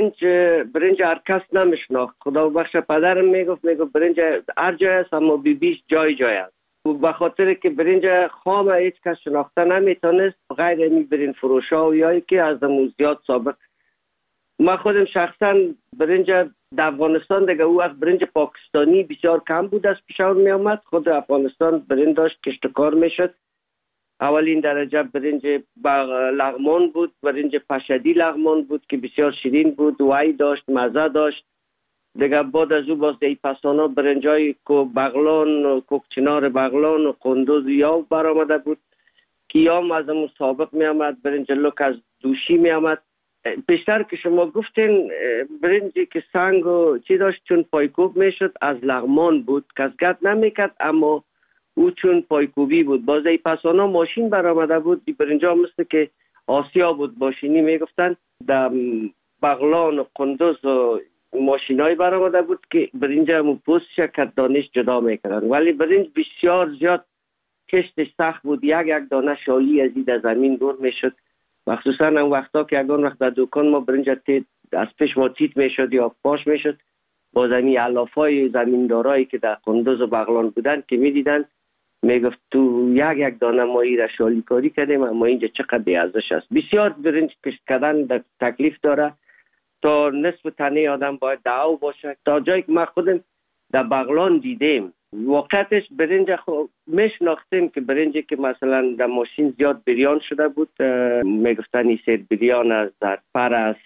برنج هر کس نمیشناخت. خدا بخش پدرم میگفت برنج هر جای است اما بیش جای است. به خاطر که برنج خام هیچ کس شناخته نمیتونست غیر این برنج فروشا و یایی که از دمون زیاد سابق. من خودم شخصا برنج در افغانستان دیگه او وقت برنج پاکستانی بسیار کم بود از پیشور می آمد. خود افغانستان برنج داشت کشتکار میشد. اولین درجه برنج لغمان بود، برنج پشدی لغمان بود که بسیار شیرین بود، وای داشت، مزه داشت. دیگه بعد از او باز دی پسانا برنجای بغلان، کوکچنار بغلان و قندوز یاو برآمده بود که یام از همون سابق می آمد. برنج لوک از دوشی می آمد. بیشتر که شما گفتین برنجی که سنگ و چی داشت چون پایکوب می شد از لغمان بود، کسگت نمی کرد اما او چون پایکوبی بود. باز ای پسانا ماشین برآمده بود. دی برنجا مثل که آسیا بود ماشینی میگفتن. در بغلان و قندوز و ماشینای برآمده بود که برنج همون پوستش کت دانش جدا میکردن. ولی برنج بسیار زیاد کشتش سخت بود. یک دانه شالی از این زمین دور میشد. مخصوصا اون وقتا که یگان وقت در دکان ما برنج از پیش ما تیت میشد یا پاش میشد، با زمین علافای زمیندارایی که در قندوز و بغلان بودن که میدیدن میگفت تو یک دانه ما را شالی کاری کردیم اما اینجا چقدر ارزش است. بسیار برنج کشت کردن در تکلیف داره. تا نصف تنه آدم باید دعو باشه. تا جایی که ما خودم در بغلان دیدیم واقعتش برنج میشناختیم که برنجی که مثلا در ماشین زیاد بریان شده بود میگفتن این سیر بریان است، در پر است،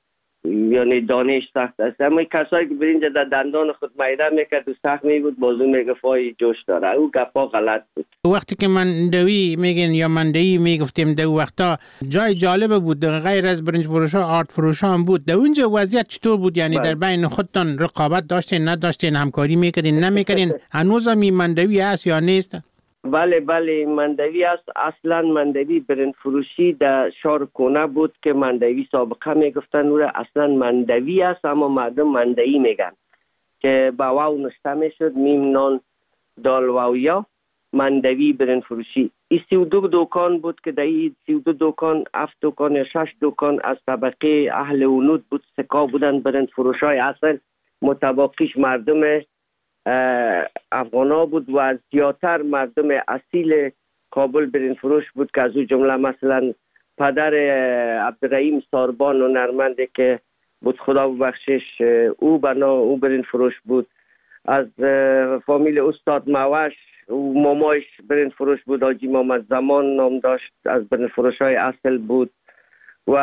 یعنی دانش سخت است. اما کسایی که برنج در دندان خود میده میکرد و سخت میبود بازو میگفت آی جوش داره. او گپا غلط بود. وقتی که مندوی میگن یا مندوی میگفتیم در وقتا جای جالب بود غیر از برنج فروشا آرت فروشا هم بود. در اونجا وضعیت چطور بود؟ یعنی در بین خودتان رقابت داشتین نداشتین، همکاری میکردین نمیکردین؟ هنوز هم این مندوی هست یا نیست؟ بله مندوی است. اصلا مندوی برنج فروشی در شهر کونه بود که مندوی سابقه میگفتن او اصلا مندوی است اما مردم مندوی میگن که با واو نشته میشد میم نان دال واویا مندوی برنج فروشی. این 32 دکان بود که در این 32 دکان 7 دکان یا 6 دکان از طبقه اهل ونود بود، سکا بودن برنج فروشای اصل، متباقیش مردم افغانا بود و زیادتر مردم اصیل کابل برنج فروش بود که از او جمله مثلا پدر عبدالرحیم ساربان و نرمنده که بود خدا ببخشش او برنج فروش بود. از فامیل استاد موش مامایش برنج فروش بود، حاجی محمد زمان نام داشت، از برنج فروش های اصل بود. و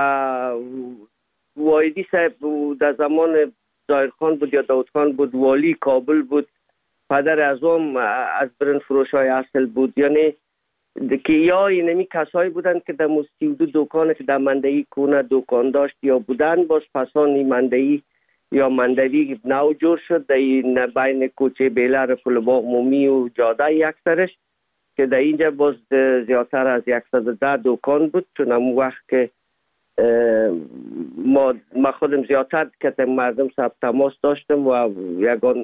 وایدی صاحب در زمان ظاهر خان بود یا داود خان بود، والی کابل بود، پدر اعظم از برنج فروش های اصل بود. یعنی که یا اینمی کسایی بودن که در 32 دکان که در مندهی کونه دکان داشت یا بودن، باز پسان مندهی یا مندوی نو جور شد در بین کوچه بیلر پلباغ مومی و جاده یکسرش، که در اینجا باز زیادتر از 110 دکان بود. چون همون وقت که ما خودم زیادتر که مردم سب تماس داشتم و یگان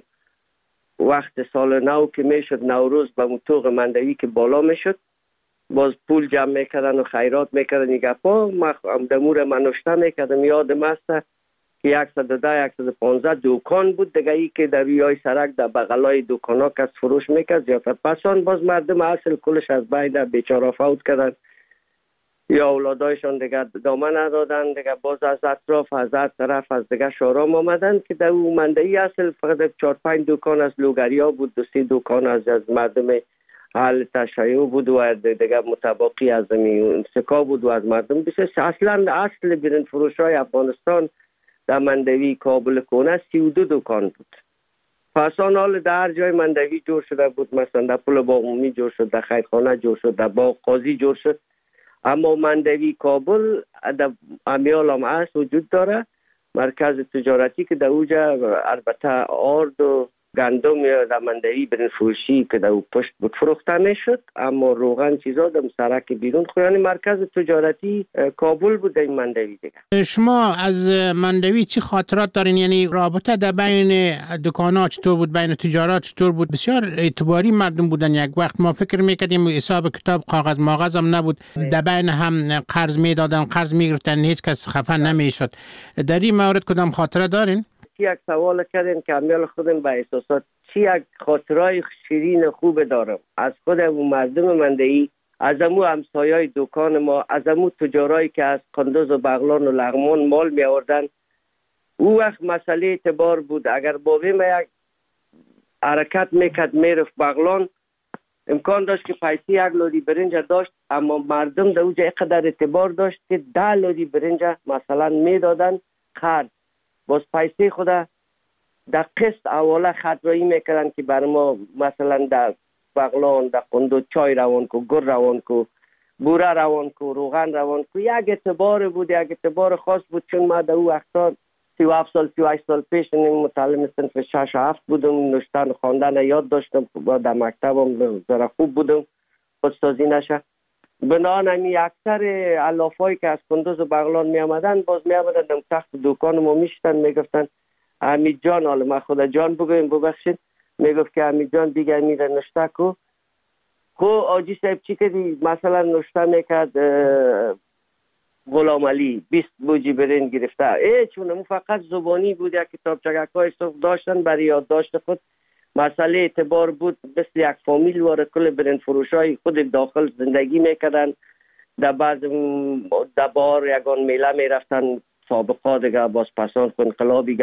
وقت سال نو که میشد نوروز به موتوق مندوی که بالا میشد، باز پول جمع میکردن و خیرات میکردن. این گفا دمور من نشته میکردم، یادم است که 110-115 دکان بود دیگه، ای که در روی سرک در بغلای دکان ها کس فروش میکرد زیادتر. پسان باز مردم اصل کلش از بین بیچاره فوت کردن یا اولادایشان دیگه دامن ندادن دیگه، باز از اطراف از هر طرف از دیگه شارام آمدن که در اون مندهی اصل فقط 4-5 دکان از لوگریا بود، 2-3 دکان از مردم حال تشیع بود و دیگه متباقی از زمین سکا بود و از مردم بسیار. اصلا اصل برنج فروش های افغانستان در مندوی کابل کونه 32 دکان بود. پسان حال در هر جای مندوی جور شده بود، مثلا در پل باغ جور شد، در خیرخانه جور شد، در باغ قاضی جور شد. اما مندوی کابل در امیال هم هست وجود داره، مرکز تجارتی که در اوجا البته آرد و گندم یا در مندوی برنج فروشی که در او پشت بود فروخته میشد، اما روغن چیزا در سرک بیرون خیلی مرکز تجارتی کابل بود این مندوی دیگه. شما از مندوی چی خاطرات دارین؟ یعنی رابطه در بین دکان‌ها چطور بود، بین تجارت چطور بود؟ بسیار اعتباری مردم بودن. یک وقت ما فکر میکردیم حساب کتاب کاغذ ماغذ هم نبود، در بین هم قرض میدادن، قرض میگرفتن، هیچ کس خفه نمیشد. در این مورد کدام خاطره دارین؟ یک سوال کردین که امیال خودم به احساسات چی یک خاطرهای شیرین خوب دارم از خود اون مردم مندهی، از امو همسایای دکان ما، از امو تجارایی که از قندوز و بغلان و لغمان مال می آوردن. او وقت مسئله اعتبار بود. اگر بابی ما یک حرکت میکرد میرفت بغلان، امکان داشت که پیسی 1 لودی برنج داشت، اما مردم در اوجا اینقدر اعتبار داشت که 10 لودی برنج مثلا میدادن خرد، باز پیسی خدا در قسط اوله خطرایی میکردن که بر ما مثلا در بغلان در قندو چای روان کو، گر روان کو، بوره روان کو، روغن روان کو. یک اعتبار بود، یک اعتبار خاص بود. چون ما در او وقتا 37 سال 38 سال پیش متعلم صنف 6 و 7 بودم، نوشتن و خواندن یاد داشتم، در مکتبم ذره خوب بودم، استادی نشه. بنابراین اکثر علافایی که از قندوز و بغلان می آمدن باز می آمدن در تخت دکان ما میشتن، میگفتن حمید جان، حالا ما خدا جان بگویم ببخشید، میگفت که حمید جان دیگه میره نشته کو. خو آجی صاحب چی کردی؟ مثلا نشته میکرد غلام علی 20 بوجی برنج گرفته، چون فقط زبانی بود. یک کتاب چگکای صبح داشتن برای یادداشت خود. مسئله اعتبار بود، مثل یک فامیل واره کل برنج فروشای خود داخل زندگی میکردن. در بعض دبار یگان میله میرفتن، سابقا دیگه باز پسان انقلابی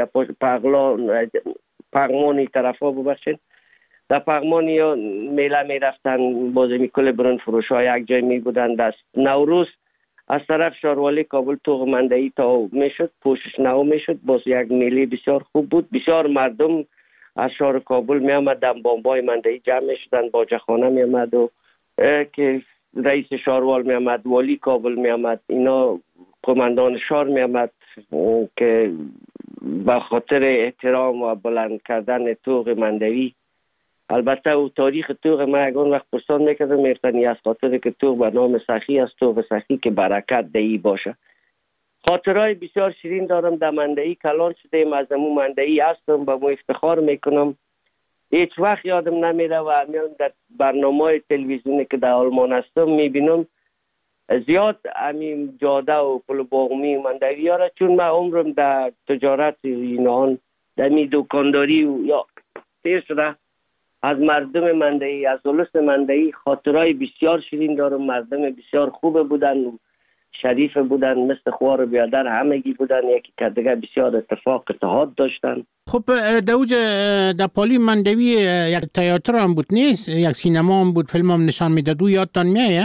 پغمانی طرفا ببخشید، در پغمانی یا میله میرفتن، باز کل برنج فروشای یک جای می بودن. دست نوروز از طرف شاروالی کابل توغ مندهی تا میشد، پوشش نو میشد، باز یک میله بسیار خوب بود. بسیار مردم از شهر کابل می آمدن، بامبای مندهی جمع شدن، باجخانه می آمد و که رئیس شهروال می آمد، والی کابل می آمد، اینا قماندان شهر می آمد که به خاطر احترام و بلند کردن توغ مندهی. البته او تاریخ توغ ما یکان وقت پرسان میکردم، میفتنی از خاطر که توغ به نام سخی است، توغ سخی که برکت دهی باشه. خاطرهای بسیار شیرین دارم. در مندهی کلان شدیم، از امو مندهی هستم، به مو افتخار میکنم. هیچ وقت یادم نمیره و همیان در برنامه تلویزیونی که در آلمان هستم میبینم زیاد همین جاده و پل باغمی مندهی ها را، چون من عمرم در تجارت اینان در می دکانداری و یا تیر شده. از مردم مندهی، از ولس مندهی خاطرهای بسیار شیرین دارم. مردم بسیار خوب بودن، شریف بودن، مثل خوار بیادر همگی بودن، یکی که دیگه بسیار اتحاد داشتن. خب دوج در پالی مندوی یک تئاتر هم بود نیست؟ یک سینما هم بود، فیلم هم نشان میداد، او یادتان میایه؟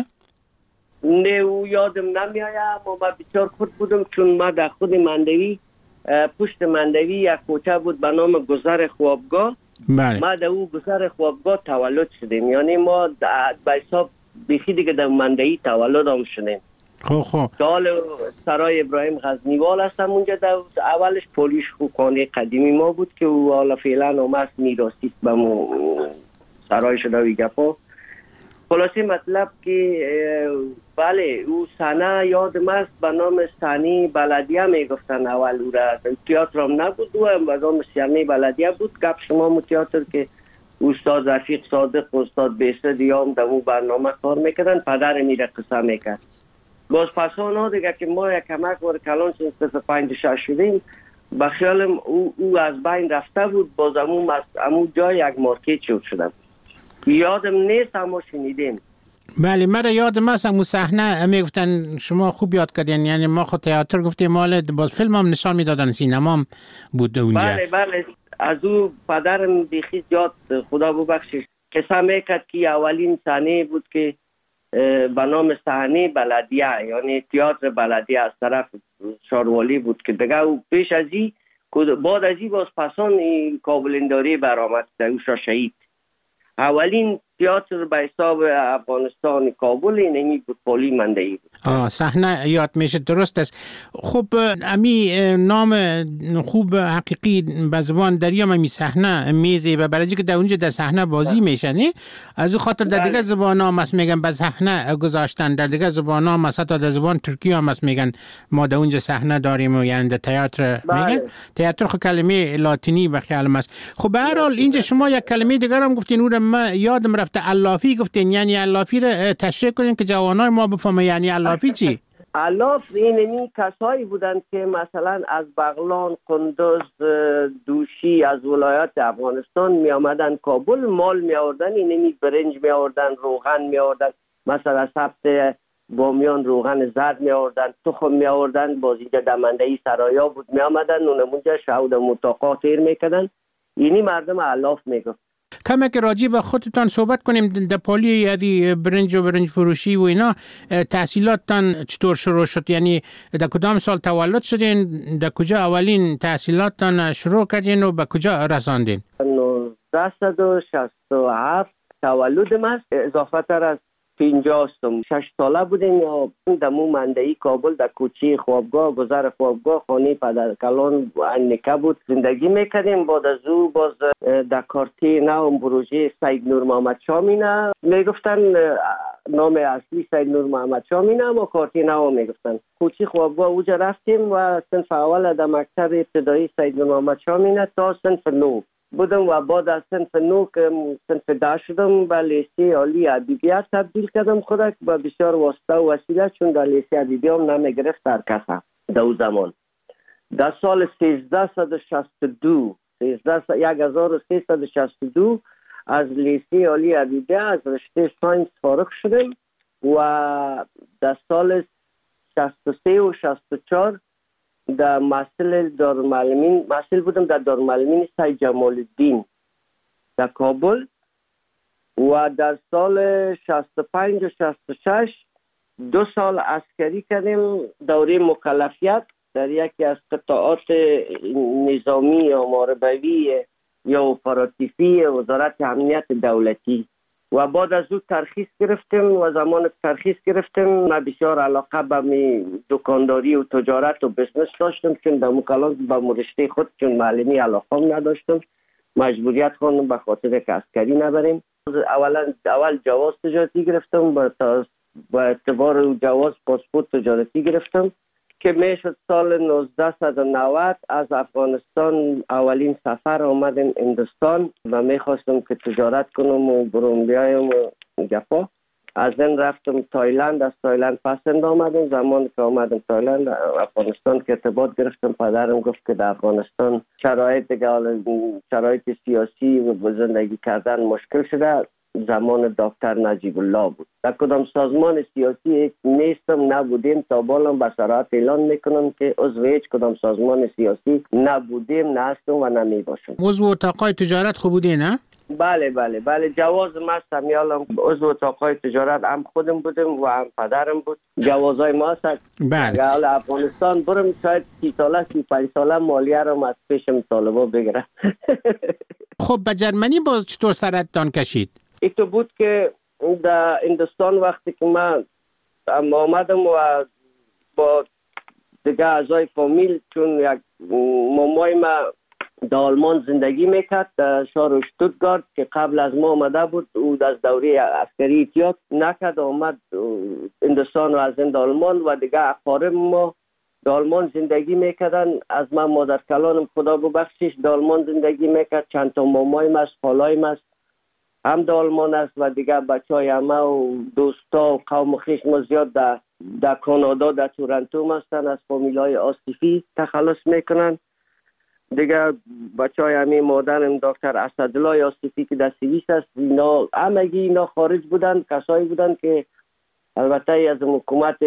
نه او یادم نمیایه، اما من بسیار خود بودم چون ما در خود مندوی پشت مندوی یک کوچه بود به نام گذر خوابگاه. بله. ما در او گذر خوابگاه تولد شدیم، یعنی ما به حساب بیخی دیگه در مندوی تولد هم شدیم. خب دال سرای ابراهیم غزنیوال هستم اونجا. در اولش پولیش خانه قدیمی ما بود که او حالا فعلا اومد میراثی به مو سرای شده و گپا. خلاصه مطلب که بله او صحنه یادم است به نام صحنه بلدیه میگفتن اول او را. تئاتر هم نبود، او به نام صحنه بلدیه بود. گپ شما مو تئاتر که استاد رفیق صادق و استاد بیسد هم در اون برنامه کار میکردن، پدر میره قصه میکرد. باز پسان دیگه که ما یک کمک وار کلان چون 5-6 شدیم، به خیالم او از بین رفته بود. باز امون جای یک مارکت شده. یادم نیست اما شنیدیم. بله مرا یادم است امو صحنه میگفتن، شما خوب یاد کردین، یعنی ما خود تئاتر گفتیم مال، باز فیلم هم نشان میدادن، سینما هم بود اونجا. بله از او پدرم بیخی یاد خدا ببخشش قصه میکرد که اولین صحنه بود که به نام صحنه بلدیه، یعنی تئاتر بلدیه از طرف شاروالی بود که دیگه او پیش از این بعد از این باز پسان کابلنداری برآمد در او شهید. اولین تئاتر به حساب افغانستان کابل اینمی بود، پالی مندوی بود. صحنه یاد میشه، درست است. خب امی نام خوب حقیقی به زبان دریا امی صحنه میزه و برای که در اونجا در صحنه بازی میشه نه؟ از اون خاطر در دیگه زبان ها مست میگن به صحنه گذاشتن، در دیگه زبان ها مثلا در زبان ترکی ها مست میگن ما در اونجا صحنه داریم و یعنی در تئاتر میگن. تئاتر خب کلمه لاتینی به خیال است. خب به هر حال اینجا شما یک کلمه دیگر هم گفتین، اون ما یادم رفته، علافی گفتین، یعنی علافی رو تشریح کنین که جوانای ما بفهمه یعنی علافی چی؟ علاف اینمی کسایی بودند که مثلا از بغلان، قندوز، دوشی از ولایات افغانستان می آمدن کابل، مال می آوردن، اینمی برنج می آوردن، روغن می آوردن، مثلا سبت بامیان روغن زرد می آوردن، تخم می آوردن. بازیجا دمندهی سرایا بود می آمدن، اونمونجا شهود متاقا تیر می کردن. اینی مردم علاف می گفت. کمی که راجع به خودتان صحبت کنیم، در پالی یعنی برنج و برنج فروشی و اینا تحصیلاتتان چطور شروع شد؟ یعنی در کدام سال تولد شدین؟ در کجا اولین تحصیلاتتان شروع کردین و به کجا رساندین؟ 1967 تولدم است، اضافه تر از 50 6 ساله بودیم. یا در مو مندهی کابل در کوچه خوابگاه، گذر خوابگاه، خانه پدر کلان انکه بود زندگی میکردیم. بعد از او باز در کارتی نو پروژه سید نور محمد شامینه میگفتن، نام اصلی سید نور محمد شامینه اما کارتی نو میگفتن. کوچه خوابگاه اوجا رفتیم و صنف اول در مکتب ابتدایی سید نور محمد شامینه تا صنف 9 بودم و بعد از صنف 9 که صنف 10 شدم به لیسه عالی ادبیات تبدیل کردم خودم و بسیار واسطه و وسیله، چون در لیسه ادبیات هم نمیگرفت در کسا در اون زمان. در سال 1362 از لیسه عالی ادبیات از رشته ساینس فارغ شدم و در سال 63 و 64 در محصل بودم در دارالمعلمین سید جمال الدین در کابل و در سال 65 و 66 2 سال عسکری کردیم، دوره مکلفیت در یکی از قطاعات نظامی یا محاربوی یا اپراتیفی وزارت امنیت دولتی و بعد از او ترخیص گرفتیم و زمان ترخیص گرفتیم من بسیار علاقه به دکانداری و تجارت و بزنس داشتم، چون در مکالمه با مرشته خود چون معلمی علاقه نداشتم، مجبوریت خواندم به خاطر که عسکری نبریم. اول جواز تجارتی گرفتم، با اعتبار جواز پاسپورت تجارتی گرفتم که میشد سال 1990 از افغانستان اولین سفر آمدم هندوستان و میخواستم که تجارت کنم و برون بیایم و گپا. از این رفتم تایلند، از تایلند پسند آمدم. زمان که آمدم تایلند افغانستان که ارتباط گرفتم، پدرم گفت که در افغانستان شرایط سیاسی و زندگی کردن مشکل شده، زمان دکتر نجیب الله بود. در کدام سازمان سیاسی نیستم، نبودیم، تا بالام به صراحت اعلان میکنم که عضو هیچ کدام سازمان سیاسی نبودیم، نه هستم و نمی باشم. عضو اتاقای تجارت خوب بودی نه؟ بله جواز ما هستم، یالم عضو اتاقای تجارت هم خودم بودم و هم پدرم بود. جوازای ما هست. بله. اگر افغانستان برم شاید 30 ساله 35 ساله مالیه رو از پیشم طالبا بگیرم. خب به جرمنی باز چطور سرتان کشید؟ این تو بود که در هندوستان وقتی که من آمدم و با دیگه اعضای فامیل، چون یک مامای ما در آلمان زندگی میکرد در شهر شتوتگارت که قبل از ما آمده بود، او از دوره عسکری احتیاط نکرد آمد هندوستان و از هند آلمان و دیگه اقارب ما در آلمان زندگی میکردن. از من مادر کلانم خدا ببخشش در آلمان زندگی میکرد، چند تا مامایم است، خالایم است هم در آلمان است و دیگه بچهای همه و دوستا و قوم خویش ما زیاد در کانادا در تورنتو هستن، از فامیلای آصفی تخلص میکنن. دیگه بچهای همین مادرم دکتر اسدالله آصفی که در سوئیس است، اینا همگی اینا خارج بودن، کسایی بودن که البته از حکومت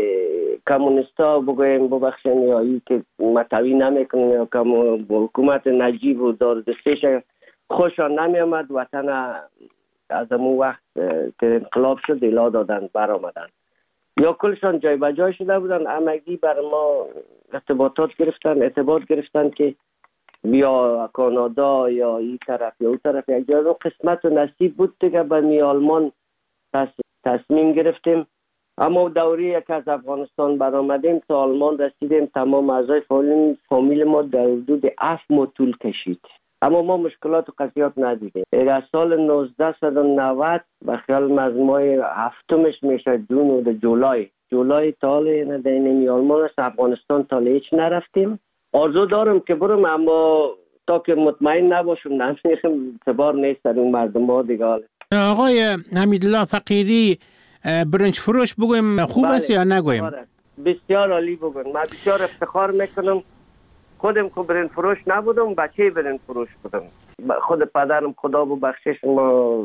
کمونیستا بگویم ببخشن یا ای که متوی نمیکنن یا حکومت نجیب و داردستیش خوشان نمی آمد، وطن از امون وقت که انقلاب شد الا دادن برآمدن یا کلشان جای بجای شده بودن. همگی بر ما ارتباط گرفتن که بیا کانادا یا این طرف یا اون طرف. یک جای قسمت و نصیب بود دیگه به می آلمان تصمیم گرفتیم. اما دوری که از افغانستان برآمدیم تا آلمان رسیدیم، تمام اعضای فامیل ما در حدود 7 ماه طول کشید، اما ما مشکلات و قضیات ندیدیم. در سال 1990 به خیال از ماه هفتمش میشه جون جولای تاله در این آلمان است، افغانستان تاله هیچ نرفتیم. آرزو دارم که برم اما تا که مطمئن نباشم نمیخوام اعتبار نیست در اون مردم ها دیگه. آقای حمیدالله فقیری برنج فروش بگویم خوب است یا نگویم؟ بسیار عالی بگویم. من بسیار افتخار میکنم خودم که برنج فروش نبودم، بچه برنج فروش بودم. خود پدرم خدا ببخشش ما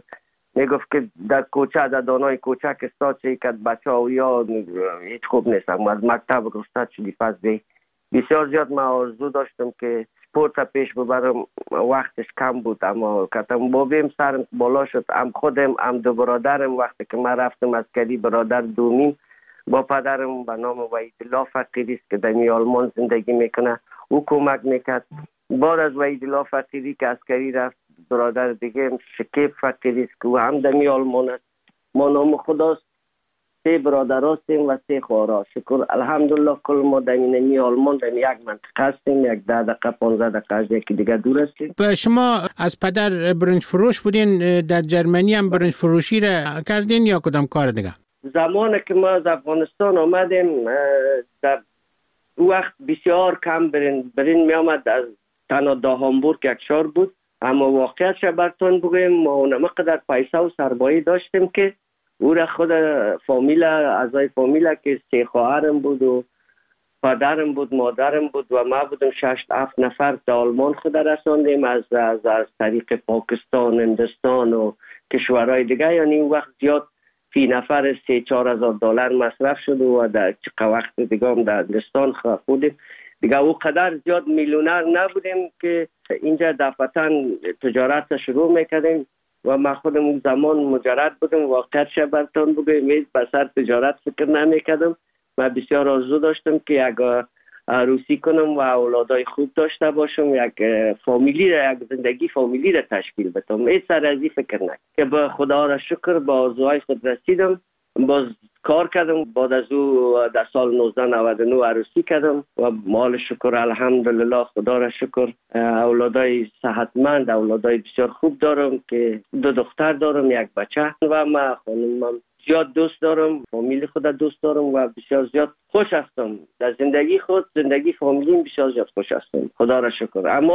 میگفت که در کوچه در دانای کوچه که استاد که بچه ها یا هیچ خوب نیستم، از مکتب رستاد شدی پس بی بسیار زیاد من آرزو داشتم که سپورت پیش ببرم، وقتش کم بود اما کتم بابیم سرم بالا شد. هم خودم هم دو برادرم وقتی که من رفتم عسکری، برادر دومیم با پدرم به نام وحیدالله فقیری است که در آلمان زندگی میکنه، او کمک میکرد. بعد از وحیدالله فقیری که عسکری رفت، برادر دیگه شکیب فقیری است که او هم در آلمان است. ما نام خداست 3 برادر هستیم و 3 خواهر. شکر الحمدلله کل ما در این آلمان در یک منطقه هستیم، یک 10 دقیقه 15 دقیقه از یکی دیگه دور هستیم. شما از پدر برنج فروش بودین، در جرمنی هم برنج فروشی را کردین یا کدام کار دیگه؟ زمانی که ما از افغانستان آمدیم در وقت بسیار کم برین می آمد. از تنها دا هامبورگ یک شهر بود، اما واقعیتش براتون بگویم ما نمقدر پیسه و سرمایه داشتیم که او را خود فامیل اعضای فامیل که 3 خواهرم بود و پدرم بود مادرم بود و ما بودم 6-7 نفر در آلمان خود رساندیم از طریق پاکستان، هندوستان و کشورهای دیگه. یعنی این وقت زیاد فی نفر 3-4 هزار دلار مصرف شد و در وقت دیگه هم در هندوستان خودیم دیگه او قدر زیاد میلیونر نبودیم که اینجا دفعتاً تجارت شروع میکردیم و من خودم اون زمان مجرد بودم. واقعیت براتون بگویم به سر تجارت فکر نمیکردم. من بسیار آرزو داشتم که یک عروسی کنم و اولادای خوب داشته باشم، یک زندگی فامیلی را تشکیل بدم. هیچ سر از این فکر نکردم که به خدا را شکر به آرزوهای خود رسیدم. باز کار کردم، بعد از او در سال 1999 عروسی کردم و مال شکر الحمدلله خدا را شکر اولادای صحتمند، اولادای بسیار خوب دارم که 2 دختر دارم، 1 بچه و من خانمم زیاد دوست دارم، فامیل خود دوست دارم و بسیار زیاد خوش هستم در زندگی خود، زندگی فامیلیم بسیار زیاد خوش هستم خدا را شکر. اما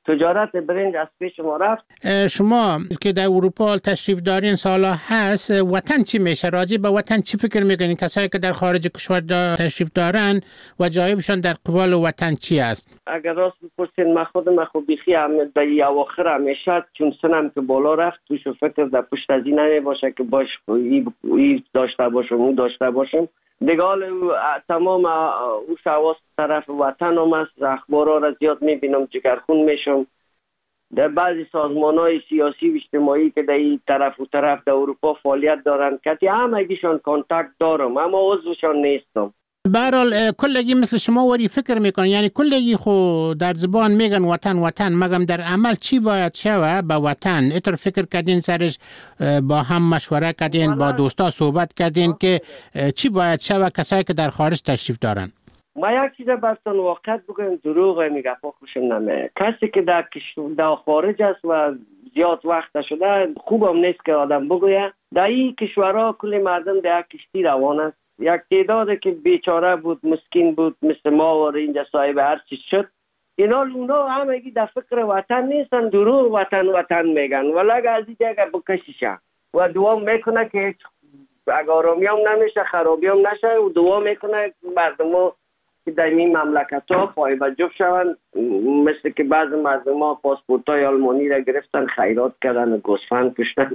تجارت برنج از پیش ما رفت. شما که در اروپا تشریف دارین سالا هست، وطن چی میشه؟ راجع به وطن چی فکر میکنین؟ کسایی که در خارج کشور تشریف دارن و جایبشان در قبال وطن چی است؟ اگر راست بپرسین من خودم خب بیخی در اواخر همیشه چون سنم که بالا رفت توش فکر در پشت از این نمیباشه که باش ای داشته باشم او داشته باشم دیگه. تمام او شواس طرف وطن هم است. اخبارها را زیاد میبینم، جگرخون میشم. در بعضی سازمان‌های سیاسی و اجتماعی که در این طرف و طرف در اروپا فعالیت دارن که همگیشان کانتاکت دارم اما عضوشان نیستم. برحال کلگی مثل شما وری فکر میکنن، یعنی کلگی خو در زبان میگن وطن وطن، مگم در عمل چی باید شوه به وطن؟ اتر فکر کردین سرش، با هم مشوره کردین، با دوستا صحبت کردین که چی باید شوه کسایی که در خارج تشریف دارن؟ ما یک چیز براتون واقعیت بگم، دروغ میگه پا خوشم نمیاد. کسی که در خارج است و زیاد وقت شده خوبم نیست که آدم بگویه. در این کشورها کلی مردم در کشتی روان است. یک تعداد که بیچاره بود، مسکین بود، مثل ما و اینجا صاحب هر چیز شد. اونا همگی در فکر وطن نیستن، دروغ وطن وطن میگن ولی از این جگه بکشیشن و دعا میکنه که هیچ آرامی هم نمیشه، خرابی هم نشه و دعا میکنه مردم ها که در این مملکت ها پایبجب شون. مثل که بعض مردم ها پاسپورت های آلمانی را گرفتن، خیرات کردن و گوسفند کشتن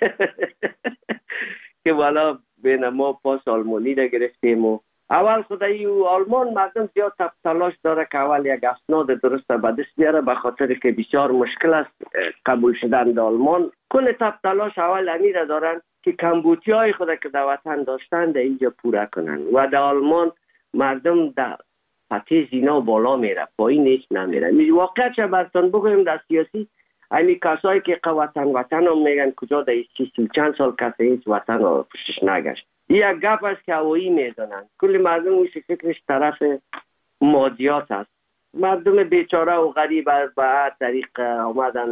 که والا بین ما پاس آلمانی را گرفتیم. و اول خدایی آلمان مردم زیاد تلاش داره که اول یک اسناد درست به دست بیاره، به خاطر که بسیار مشکل است قبول شدن در آلمان. کل تلاش اول امیر دارن که کمبودی های خود که در وطن داشتن در اینجا پوره کنن و در آلمان مردم در پته زینا بالا میره، پایین نیست نمیره. واقعیتش براتون بگویم در سیاسی همین کسایی که وطن هم میگن کجا در چند سال کسی هیچ وطن رو پشتش نگشت. یک گپ است که هوایی میزنن. کل مردم اوش فکرش طرف مادیات است. مردم بیچاره و غریب به طریق آمدن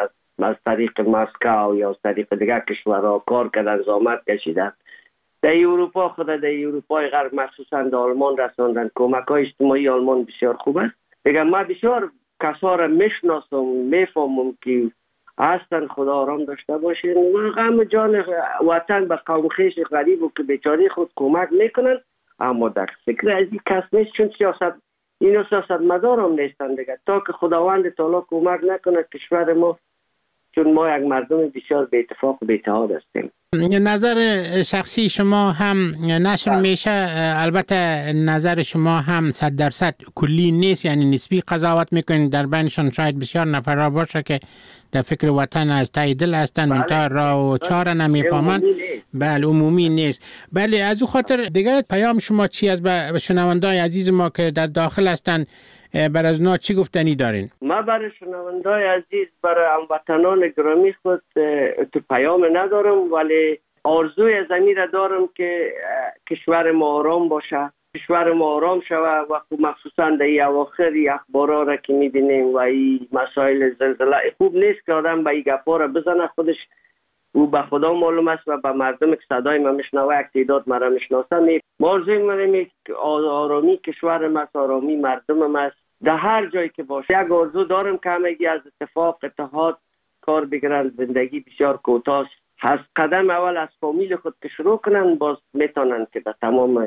از طریق مسکو یا از طریق دیگر کشورها کار کردن، زحمت کشیدن. در اروپا در اروپای غرب مخصوصا در آلمان رساندن. کمک‌های اجتماعی آلمان بسیار خوب است. بگم ما بسیار کسا را میشناسم، میفهمم که هستن، خدا آرام داشته باشین و غم جان وطن به قوم خویش غریب و که بیچاره خود کمک میکنن، اما در فکر از این کس نیست. چون سیاست مدار هم نیستن دیگه. تا که خداوند تعالی کمک نکنه کشور ما، چون ما یک مردم بسیار به اتفاق و به اتحاد هستیم. نظر شخصی شما هم نشر میشه، البته نظر شما هم 100% کلی نیست، یعنی نسبی قضاوت میکنید. در بینشان شاید بسیار نفرها باشه که در فکر وطن از ته دل هستن، منتها راه و چاره نمیفهمند. بله عمومی نیست. بله از او خاطر دیگه پیام شما چی از به شنوندای عزیز ما که در داخل هستن، بر از اونا چی گفتنی دارین؟ ما برای شنوندای عزیز، برای هموطنان گرامی خود تو پیام ندارم، ولی آرزوی زمین دارم که کشور ما آرام باشه، کشور ما آرام شود و مخصوصا در این اواخر اخبارا را که میبینیم و این مسائل زلزله خوب نیست که آدم به این گپا را بزنه. خودش او به خدا معلوم است و به مردم که صدای ما میشنوه یک تعداد مرا میشناسن. ما آرزوی منیم آرامی کشور ما، آرامی مردم ما در هر جایی که باشه. یک آرزو دارم که همگی از اتفاق اتحاد کار بگیرن. زندگی بسیار کوتاه است. قدم اول از فامیل خود که شروع کنن، باز میتونن که در تمام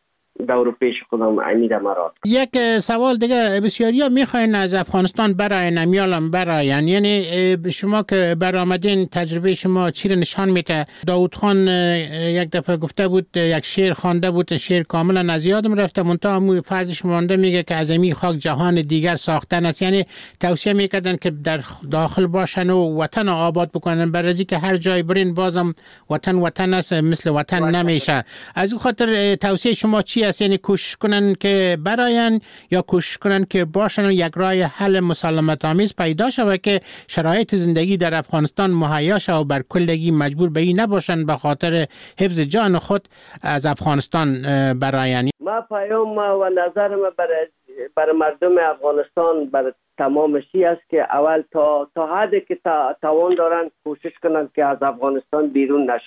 دور پیش خودم امید مراد. یک سوال دیگه، بسیاری ها میخواین از افغانستان برای نمیالم براین، یعنی شما که برآمدین تجربه شما چی رو نشان میده؟ داود خان یک دفعه گفته بود، یک شعر خوانده بود، شعر کاملا از یادم رفته، منتها همون فردش مانده میگه که از این خاک جهان دیگر ساختن است. یعنی توصیه میکردن که در داخل باشن و وطن آباد بکنن، برای که هر جای برین بازم وطن است، مثل وطن نمیشه. از اون خاطر توصیه شما چی؟ یعنی کوشش کنن که براین یا کوشش کنن که باشن و یک راه حل مسالمت آمیز پیدا شود که شرایط زندگی در افغانستان مهیا شود و بر کلگی مجبور به این نباشن به خاطر حفظ جان خود از افغانستان براین. ما پیام و نظر ما برای مردم افغانستان، برای تمام شی است که اول تا حدی که توان دارن کوشش کنن که از افغانستان بیرون نشن.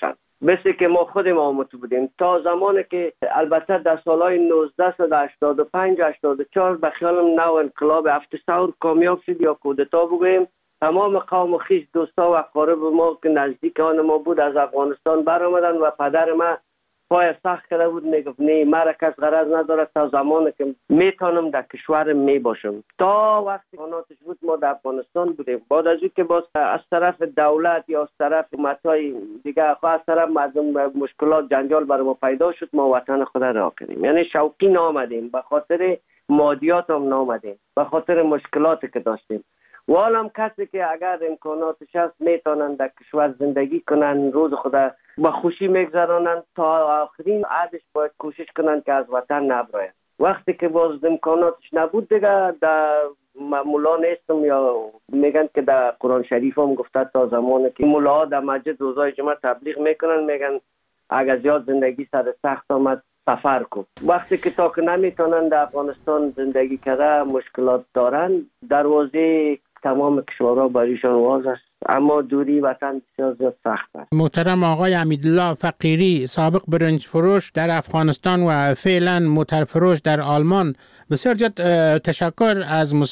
مثل که ما خودم آموزه بودیم تا زمانی که البته در سالهای 1985 84 به خیالم نو انقلاب هفت ثور کامیاب شد یا کودتا بگوییم، تمام قوم و خویش دوستا و اقارب ما که نزدیک آن ما بود از افغانستان برآمدن و پدر ما پای سخت کرده بود، میگفت نه مرا کس غرض نداره تا زمانی که میتونم در کشورم میباشم. تا وقتی قناتش بود ما در افغانستان بودیم. بعد از اینکه باز از طرف دولت یا از طرف حکومت‌های دیگه از طرف مردم مشکلات جنجال برای ما پیدا شد، ما وطن خود را کردیم. یعنی شوقی نامدیم، به خاطر مادیات هم نامدیم، به خاطر مشکلاتی که داشتیم. و حالا کسی که اگر امکاناتش هست میتونن در کشور زندگی کنن، روز خدا با خوشی میگذرانن، تا آخرین عهدش باید کوشش کنن که از وطن نبراین. وقتی که باز امکاناتش نبود دیگه در مولا نیستم، یا میگن که در قرآن شریف هم گفته تا زمانی که مولا در مسجد روزای جمعه تبلیغ میکنن، میگن اگر زیاد زندگی سر سخت آمد سفر کن. وقتی که تا که نمیتونن در افغانستان زندگی کرده، مشکلات دارن، دروازه تمام کشورها بریشان واز است، اما دوری وطن بسیار زیاد سخت است. محترم آقای امیدالله فقیری، سابق برنج فروش در افغانستان و فعلا موتر فروش در آلمان، بسیار زیاد تشکر از